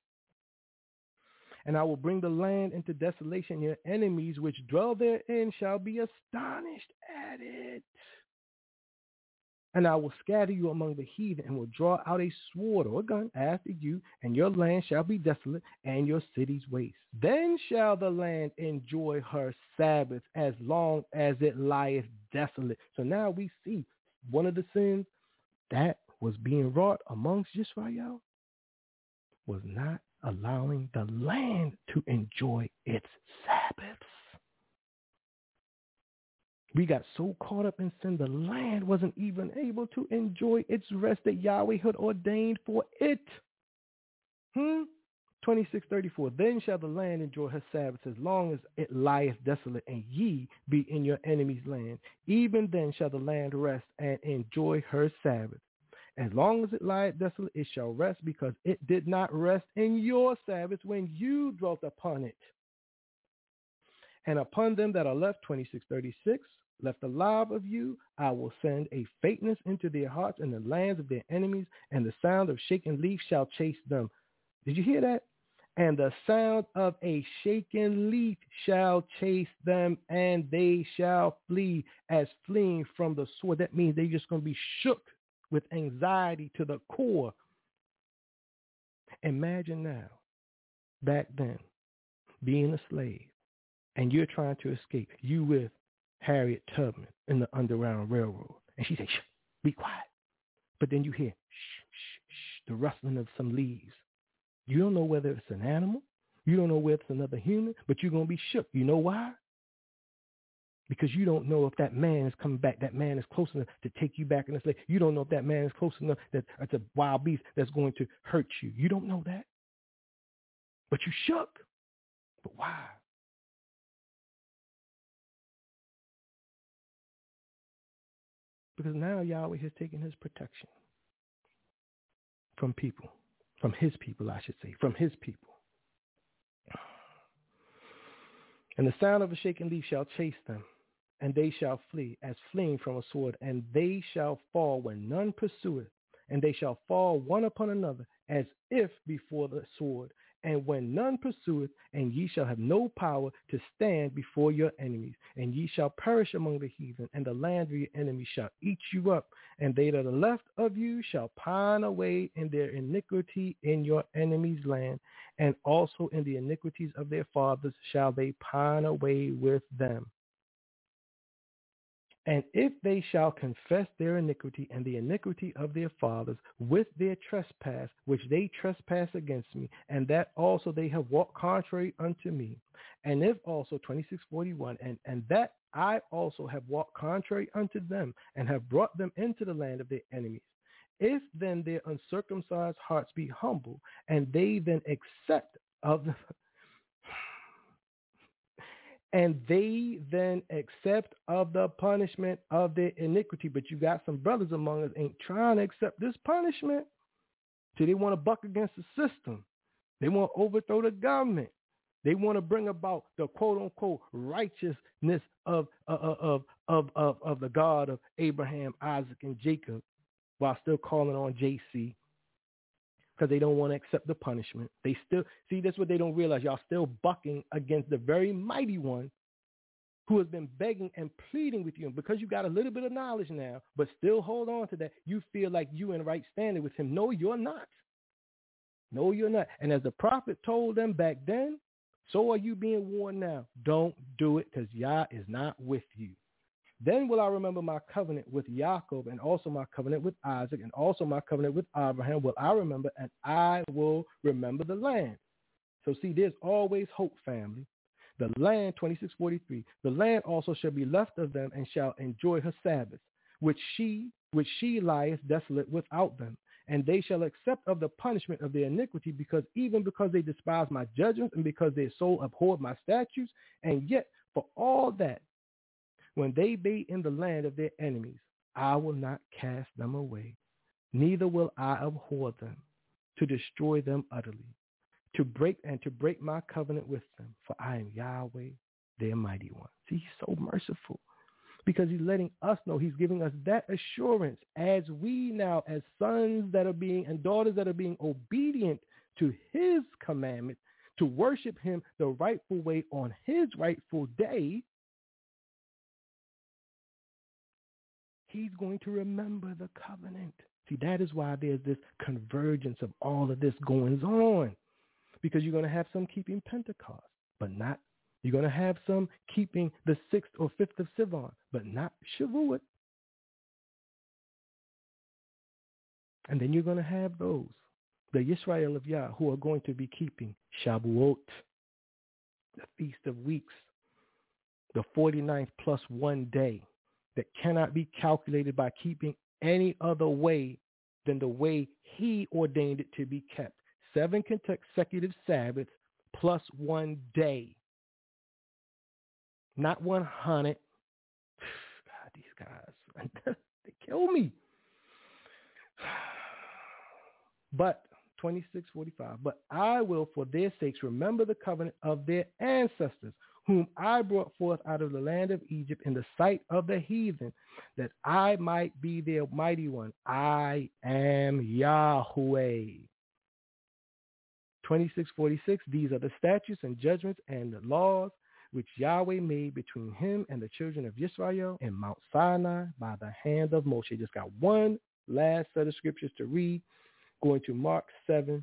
And I will bring the land into desolation, your enemies which dwell therein shall be astonished at it. And I will scatter you among the heathen and will draw out a sword or a gun after you, and your land shall be desolate and your cities waste. Then shall the land enjoy her Sabbath as long as it lieth desolate. So now we see one of the sins that was being wrought amongst Israel was not allowing the land to enjoy its Sabbaths. We got so caught up in sin, the land wasn't even able to enjoy its rest that Yahweh had ordained for it. 26:34. Then shall the land enjoy her Sabbaths as long as it lieth desolate, and ye be in your enemy's land. Even then shall the land rest and enjoy her Sabbath. As long as it lieth desolate, it shall rest, because it did not rest in your Sabbath when you dwelt upon it. And upon them that are left, 26:36, left alive of you, I will send a faintness into their hearts in the lands of their enemies, and the sound of shaken leaf shall chase them. Did you hear that? And the sound of a shaken leaf shall chase them, and they shall flee as fleeing from the sword. That means they're just going to be shook with anxiety to the core. Imagine now, back then, being a slave, and you're trying to escape. You with Harriet Tubman in the Underground Railroad. And she said, shh, be quiet. But then you hear, shh, shh, shh, the rustling of some leaves. You don't know whether it's an animal. You don't know whether it's another human, but you're going to be shook. You know why? Because you don't know if that man is coming back. That man is close enough to take you back in the slave. You don't know if that man is close enough that it's a wild beast that's going to hurt you. You don't know that. But you shook. But why? Because now Yahweh has taken his protection from people, from his people, I should say, from his people. And the sound of a shaken leaf shall chase them, and they shall flee as fleeing from a sword, and they shall fall when none pursueth, and they shall fall one upon another as if before the sword, and when none pursueth, and ye shall have no power to stand before your enemies, and ye shall perish among the heathen, and the land of your enemies shall eat you up, and they that are left of you shall pine away in their iniquity in your enemies' land, and also in the iniquities of their fathers shall they pine away with them. And if they shall confess their iniquity and the iniquity of their fathers with their trespass, which they trespass against me, and that also they have walked contrary unto me, and if also, 26:41, and that I also have walked contrary unto them, and have brought them into the land of their enemies, if then their uncircumcised hearts be humble, and they then accept of the and they then accept of the punishment of their iniquity. But you got some brothers among us ain't trying to accept this punishment. So they want to buck against the system. They want to overthrow the government. They want to bring about the quote unquote righteousness of the God of Abraham, Isaac, and Jacob, while still calling on JC. Because they don't want to accept the punishment. They still, see, that's what they don't realize. Y'all still bucking against the very mighty one who has been begging and pleading with you. And because you got a little bit of knowledge now, but still hold on to that, you feel like you in right standing with him. No, you're not. No, you're not. And as the prophet told them back then, so are you being warned now. Don't do it, because Yah is not with you. Then will I remember my covenant with Jacob, and also my covenant with Isaac, and also my covenant with Abraham will I remember, and I will remember the land. So see, there's always hope, family. The land, 26:43, the land also shall be left of them, and shall enjoy her Sabbath, which she lieth desolate without them. And they shall accept of the punishment of their iniquity, because they despise my judgments, and because their soul abhorred my statutes. And yet for all that, when they be in the land of their enemies, I will not cast them away, neither will I abhor them, to destroy them utterly, to break my covenant with them. For I am Yahweh, their mighty one. See, he's so merciful, because he's letting us know, he's giving us that assurance as we now, as sons that are being, and daughters that are being obedient to his commandment, to worship him the rightful way on his rightful day. He's going to remember the covenant. See, that is why there's this convergence of all of this going on. Because you're going to have some keeping Pentecost, but not. You're going to have some keeping the 6th or 5th of Sivan, but not Shavuot. And then you're going to have those, the Yisrael of Yah, who are going to be keeping Shavuot, the Feast of Weeks, the 49th plus 1 day that cannot be calculated by keeping any other way than the way he ordained it to be kept. 7 consecutive Sabbaths plus 1 day. Not 100. God, these guys, they kill me. But 26:45. But I will, for their sakes, remember the covenant of their ancestors, whom I brought forth out of the land of Egypt in the sight of the heathen, that I might be their mighty one. I am Yahweh. 26:46. These are the statutes and judgments and the laws which Yahweh made between him and the children of Israel in Mount Sinai by the hand of Moshe. Just got one last set of scriptures to read. Going to Mark 7.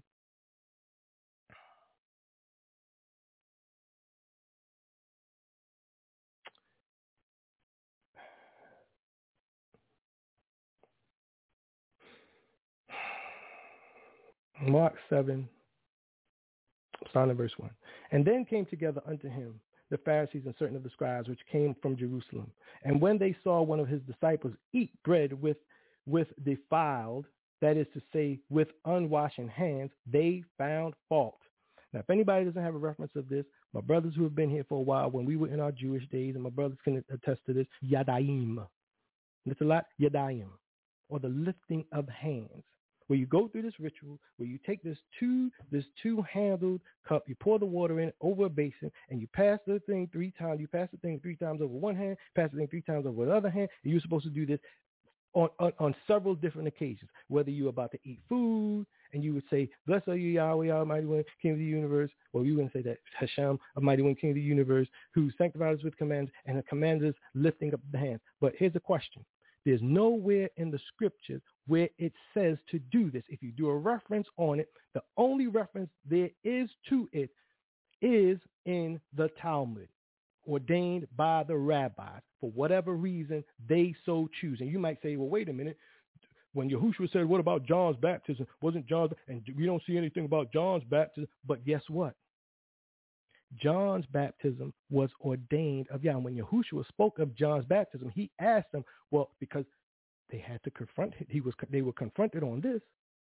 Mark 7, starting at verse 1. And then came together unto him the Pharisees and certain of the scribes which came from Jerusalem. And when they saw one of his disciples eat bread with defiled, that is to say, with unwashed hands, they found fault. Now, if anybody doesn't have a reference of this, my brothers who have been here for a while, when we were in our Jewish days, and my brothers can attest to this, Yadayim. It's a lot, Yadayim, or the lifting of hands, where you go through this ritual, where you take this two-handled cup, you pour the water in over a basin, and you pass the thing 3 times. You pass the thing 3 times over one hand, pass the thing 3 times over the other hand, and you're supposed to do this on several different occasions, whether you're about to eat food, and you would say, blessed are you, Yahweh, Almighty One, King of the universe. Well, you wouldn't say that, Hashem, Almighty One, King of the universe, who sanctifies us with commands, and the commands is lifting up the hands. But here's the question. There's nowhere in the scriptures where it says to do this. If you do a reference on it, the only reference there is to it is in the Talmud, ordained by the rabbis for whatever reason they so choose. And you might say, well, wait a minute. When Yahushua said, what about John's baptism? Wasn't John's, and we don't see anything about John's baptism. But guess what? John's baptism was ordained of Yah. And when Yahushua spoke of John's baptism, he asked them, well, because they had to confront, they were confronted on this.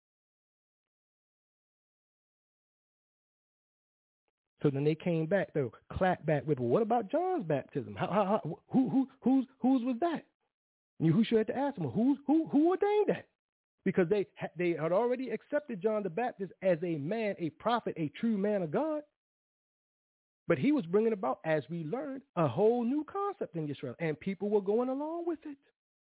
So then they came back, they clapped back with, well, what about John's baptism? Whose was that? And Yahushua had to ask them, who ordained that? Because they had already accepted John the Baptist as a man, a prophet, a true man of God. But he was bringing about, as we learned, a whole new concept in Israel, and people were going along with it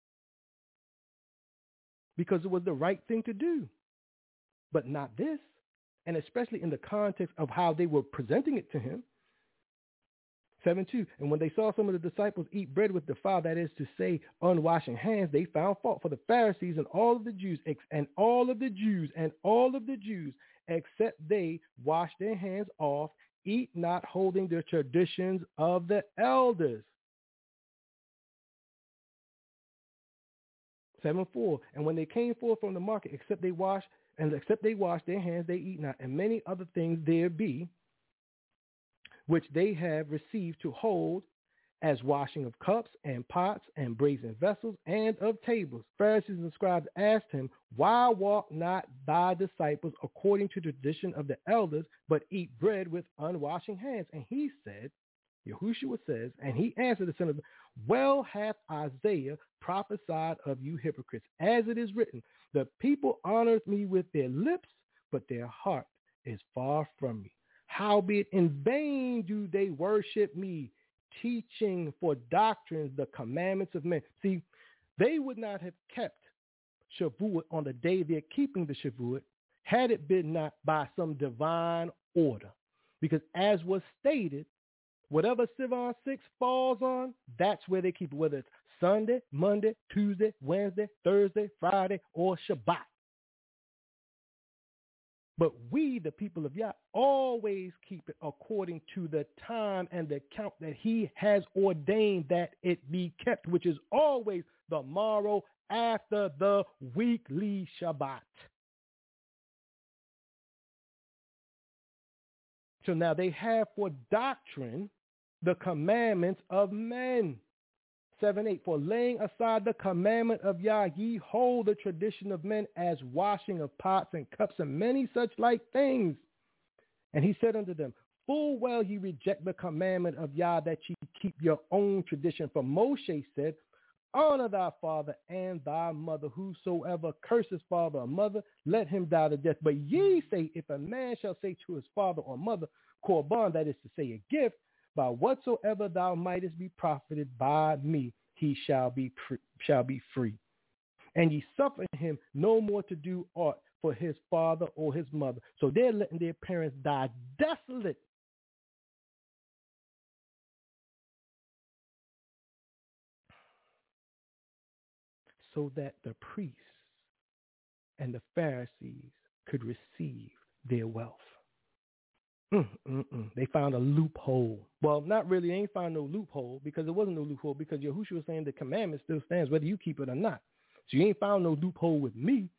because it was the right thing to do, but not this. And especially in the context of how they were presenting it to him. 7:2, and when they saw some of the disciples eat bread with defiled, that is to say, unwashed hands, they found fault. For the Pharisees and all of the Jews, except they wash their hands off, eat not, holding the traditions of the elders. 7:4, and when they came forth from the market, except they wash their hands, they eat not, and many other things there be, which they have received to hold, as washing of cups and pots and brazen vessels and of tables. Pharisees and scribes asked him, why walk not thy disciples according to the tradition of the elders, but eat bread with unwashed hands? And he said, Yahushua says, and he answered the son of, well hath Isaiah prophesied of you hypocrites, as it is written, the people honoreth me with their lips, but their heart is far from me. Howbeit in vain do they worship me, teaching for doctrines the commandments of men. See, they would not have kept Shavuot on the day they're keeping the Shavuot had it been not by some divine order. Because as was stated, whatever Sivan 6 falls on, that's where they keep it, whether it's Sunday, Monday, Tuesday, Wednesday, Thursday, Friday, or Shabbat. But we, the people of Yah, always keep it according to the time and the count that he has ordained that it be kept, which is always the morrow after the weekly Shabbat. So now they have for doctrine the commandments of men. 7:8, for laying aside the commandment of Yah, ye hold the tradition of men as washing of pots and cups and many such like things. And he said unto them, full well ye reject the commandment of Yah, that ye keep your own tradition. For Moshe said, honor thy father and thy mother. Whosoever curses father or mother, let him die to death. But ye say, if a man shall say to his father or mother, korban, that is to say a gift, by whatsoever thou mightest be profited by me, he shall be free. And ye suffer him no more to do aught for his father or his mother. So they're letting their parents die desolate. So that the priests and the Pharisees could receive their wealth. They found a loophole. Well, not really. They ain't found no loophole, because there wasn't no loophole, because Yahushua was saying the commandment still stands whether you keep it or not. So you ain't found no loophole with me.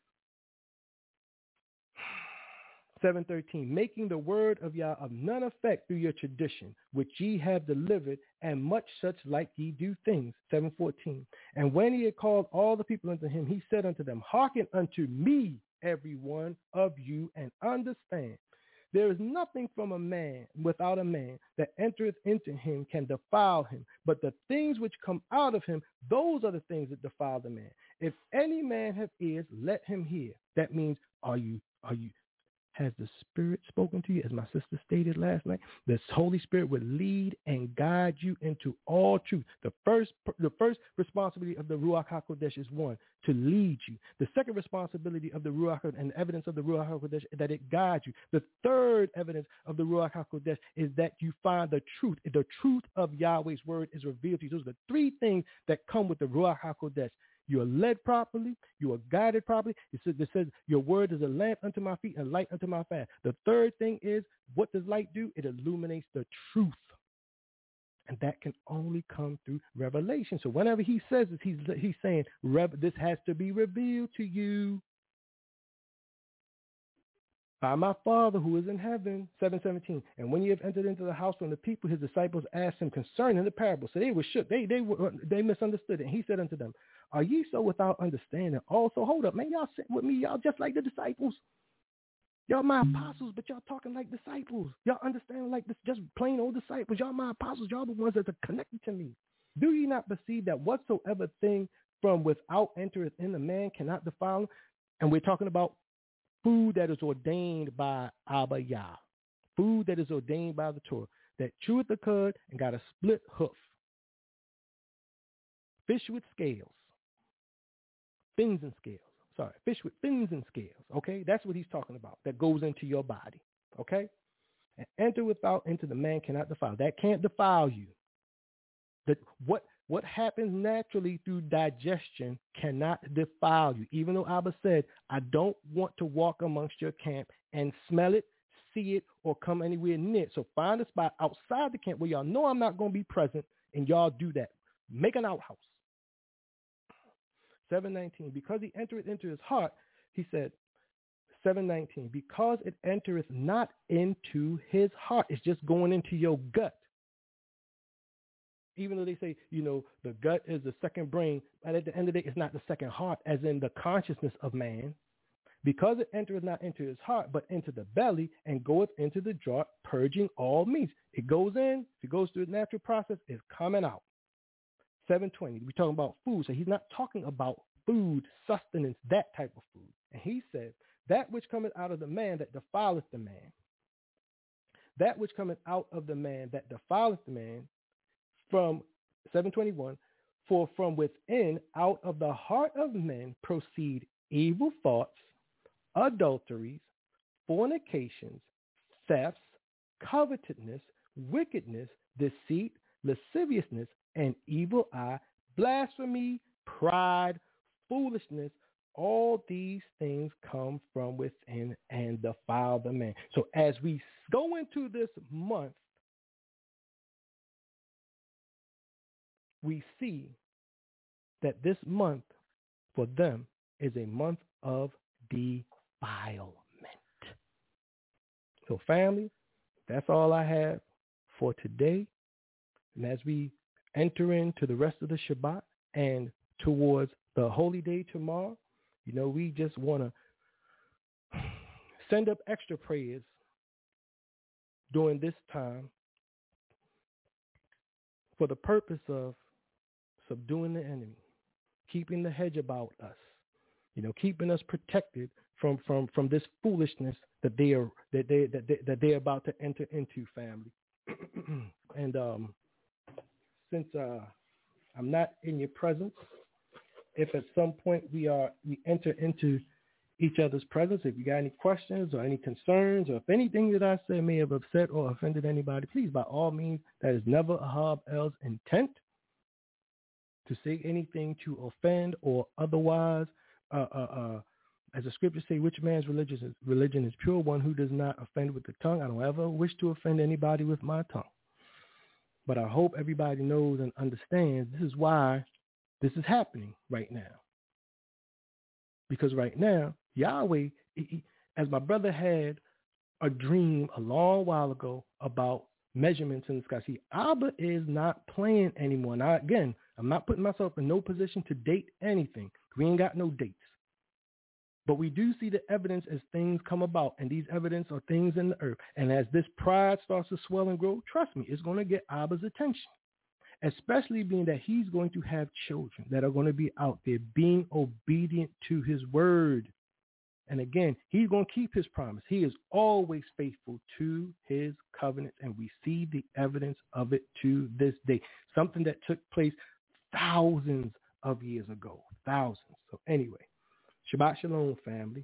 7:13, making the word of Yah of none effect through your tradition, which ye have delivered, and much such like ye do things. 7:14, and when he had called all the people unto him, he said unto them, hearken unto me, every one of you, and understand. There is nothing from a man without a man that entereth into him can defile him, but the things which come out of him, those are the things that defile the man. If any man have ears, let him hear. That means, has the Spirit spoken to you? As my sister stated last night, the Holy Spirit would lead and guide you into all truth. The first responsibility of the Ruach HaKodesh is one, to lead you. The second responsibility of the Ruach and evidence of the Ruach HaKodesh is that it guides you. The third evidence of the Ruach HaKodesh is that you find the truth. The truth of Yahweh's word is revealed to you. Those are the three things that come with the Ruach HaKodesh. You are led properly. You are guided properly. It says, your word is a lamp unto my feet and a light unto my path. The third thing is, what does light do? It illuminates the truth. And that can only come through revelation. So whenever he says this, he's saying, this has to be revealed to you by my Father who is in heaven. 7:17, and when you have entered into the house from the people, his disciples asked him concerning the parable. So they were shook. They misunderstood it. And he said unto them, are ye so without understanding? Also, hold up, man, y'all sit with me. Y'all just like the disciples. Y'all my apostles, but y'all talking like disciples. Y'all understand like this, just plain old disciples. Y'all my apostles. Y'all the ones that are connected to me. Do ye not perceive that whatsoever thing from without entereth in the man cannot defile him? And we're talking about food that is ordained by Abba Yah. Food that is ordained by the Torah. That cheweth the cud and got a split hoof. Fish with scales. Fins and scales. Sorry, fish with fins and scales. Okay, that's what he's talking about. That goes into your body. Okay, and enter without into the man cannot defile. That can't defile you. That what happens naturally through digestion cannot defile you. Even though Abba said, I don't want to walk amongst your camp and smell it, see it, or come anywhere near it. So find a spot outside the camp where y'all know I'm not going to be present, and y'all do that. Make an outhouse. 7:19, because he entereth into his heart, he said, 7:19, because it entereth not into his heart. It's just going into your gut. Even though they say, the gut is the second brain, but at the end of the day, it's not the second heart, as in the consciousness of man. Because it entereth not into his heart, but into the belly, and goeth into the draught, purging all meats. It goes in, if it goes through the natural process, it's coming out. 7:20, we're talking about food. So he's not talking about food, sustenance, that type of food. And he said, that which cometh out of the man that defileth the man. That which cometh out of the man that defileth the man, from 7:21, for from within, out of the heart of men proceed evil thoughts, adulteries, fornications, thefts, covetousness, wickedness, deceit, lasciviousness, and evil eye, blasphemy, pride, foolishness, all these things come from within and defile the man. So as we go into this month, we see that this month for them is a month of defilement. So family, that's all I have for today. And as we enter into the rest of the Shabbat and towards the holy day tomorrow, we just want to send up extra prayers during this time for the purpose of subduing the enemy, keeping the hedge about us, keeping us protected from this foolishness that they're about to enter into, family. And since I'm not in your presence, if at some point we enter into each other's presence, if you got any questions or any concerns, or if anything that I said may have upset or offended anybody, please, by all means, that is never Ahab L's intent to say anything to offend or otherwise. As the scriptures say, which man's religion is pure, one who does not offend with the tongue. I don't ever wish to offend anybody with my tongue. But I hope everybody knows and understands this is why this is happening right now. Because right now, Yahweh, as my brother had a dream a long while ago about measurements in the sky. See, Abba is not playing anymore. Now, again, I'm not putting myself in no position to date anything. We ain't got no dates. But we do see the evidence as things come about, and these evidence are things in the earth. And as this pride starts to swell and grow, trust me, it's going to get Abba's attention, especially being that he's going to have children that are going to be out there being obedient to his word. And again, he's going to keep his promise. He is always faithful to his covenants, and we see the evidence of it to this day, something that took place thousands of years ago, thousands. So anyway, Shabbat Shalom, family.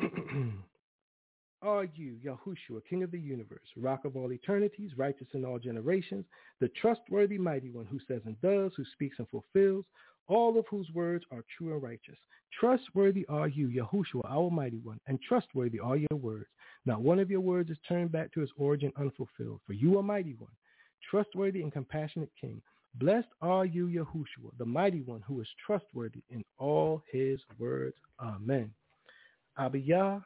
Are you, Yahushua, King of the universe, Rock of all eternities, righteous in all generations, the trustworthy mighty one who says and does, who speaks and fulfills, all of whose words are true and righteous. Trustworthy are you, Yahushua, our mighty one, and trustworthy are your words. Not one of your words is turned back to its origin unfulfilled, for you are mighty one, trustworthy and compassionate King. Blessed are you, Yahushua, the mighty one who is trustworthy in all his words. Amen. Abiyah,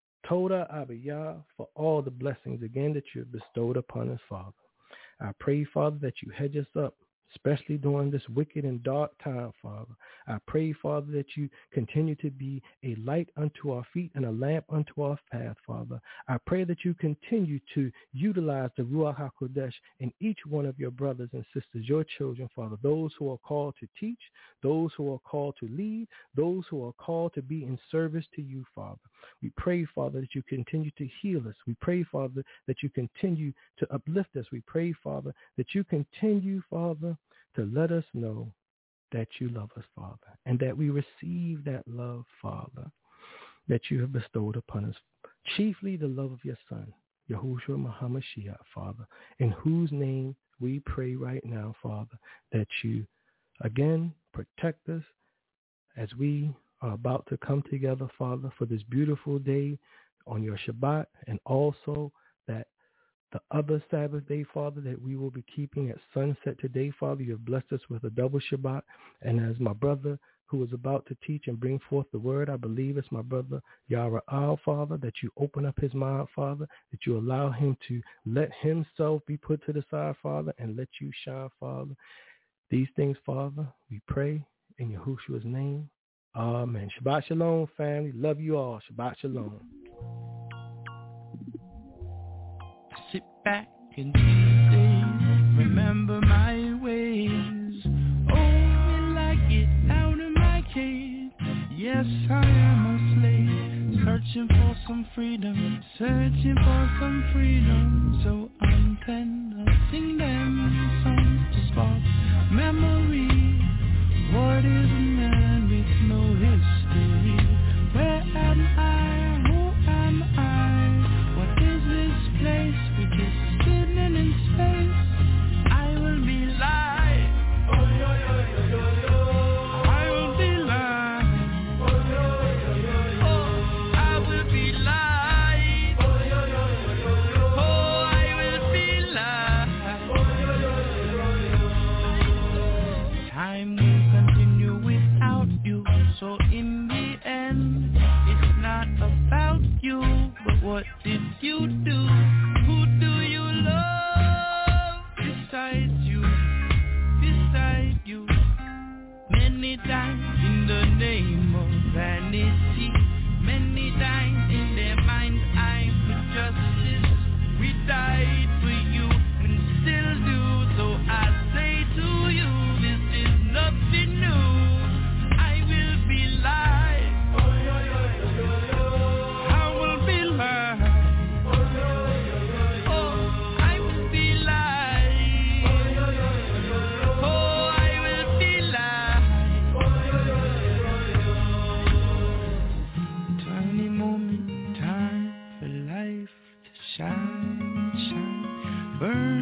Toda Abiyah, for all the blessings again that you have bestowed upon us, Father. I pray, Father, that you hedge us up, especially during this wicked and dark time, Father. I pray, Father, that you continue to be a light unto our feet and a lamp unto our path, Father. I pray that you continue to utilize the Ruach HaKodesh in each one of your brothers and sisters, your children, Father, those who are called to teach, those who are called to lead, those who are called to be in service to you, Father. We pray, Father, that you continue to heal us. We pray, Father, that you continue to uplift us. We pray, Father, that you continue, Father, to let us know that you love us, Father, and that we receive that love, Father, that you have bestowed upon us, chiefly the love of your Son, Yahushua HaMashiach, Father, in whose name we pray right now, Father, that you, again, protect us as we are about to come together, Father, for this beautiful day on your Shabbat, and also that the other Sabbath day, Father, that we will be keeping at sunset today, Father. You have blessed us with a double Shabbat. And as my brother who is about to teach and bring forth the word, I believe it's my brother Yara Al, Father, that you open up his mind, Father, that you allow him to let himself be put to the side, Father, and let you shine, Father. These things, Father, we pray in Yahushua's name. Amen. Shabbat Shalom, family. Love you all. Shabbat Shalom. Sit back and stay, remember my ways. Oh, will I get out of my cave? Yes, I am a slave, searching for some freedom, so I'm sing them songs to spark memory. What is a man with no history? Where am I? Who am I? What is this place? We're just spinning in space. I will be live. Oh, yo, yo, yo, yo, yo.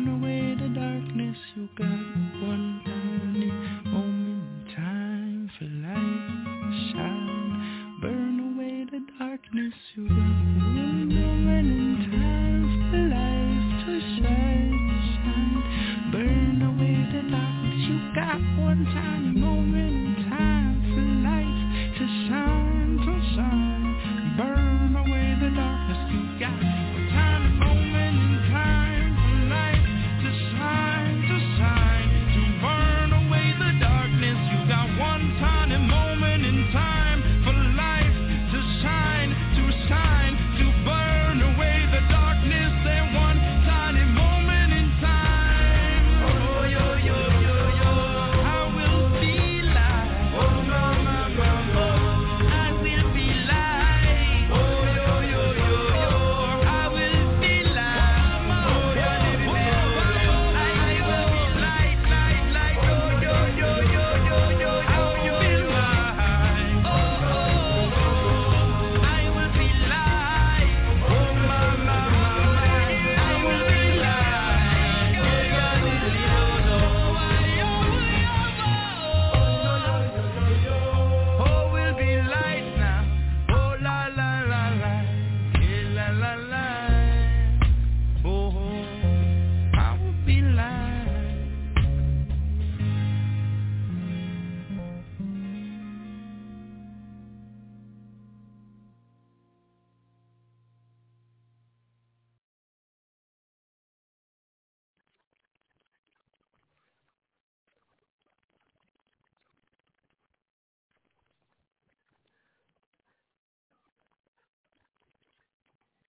burn away the darkness. You got one I need.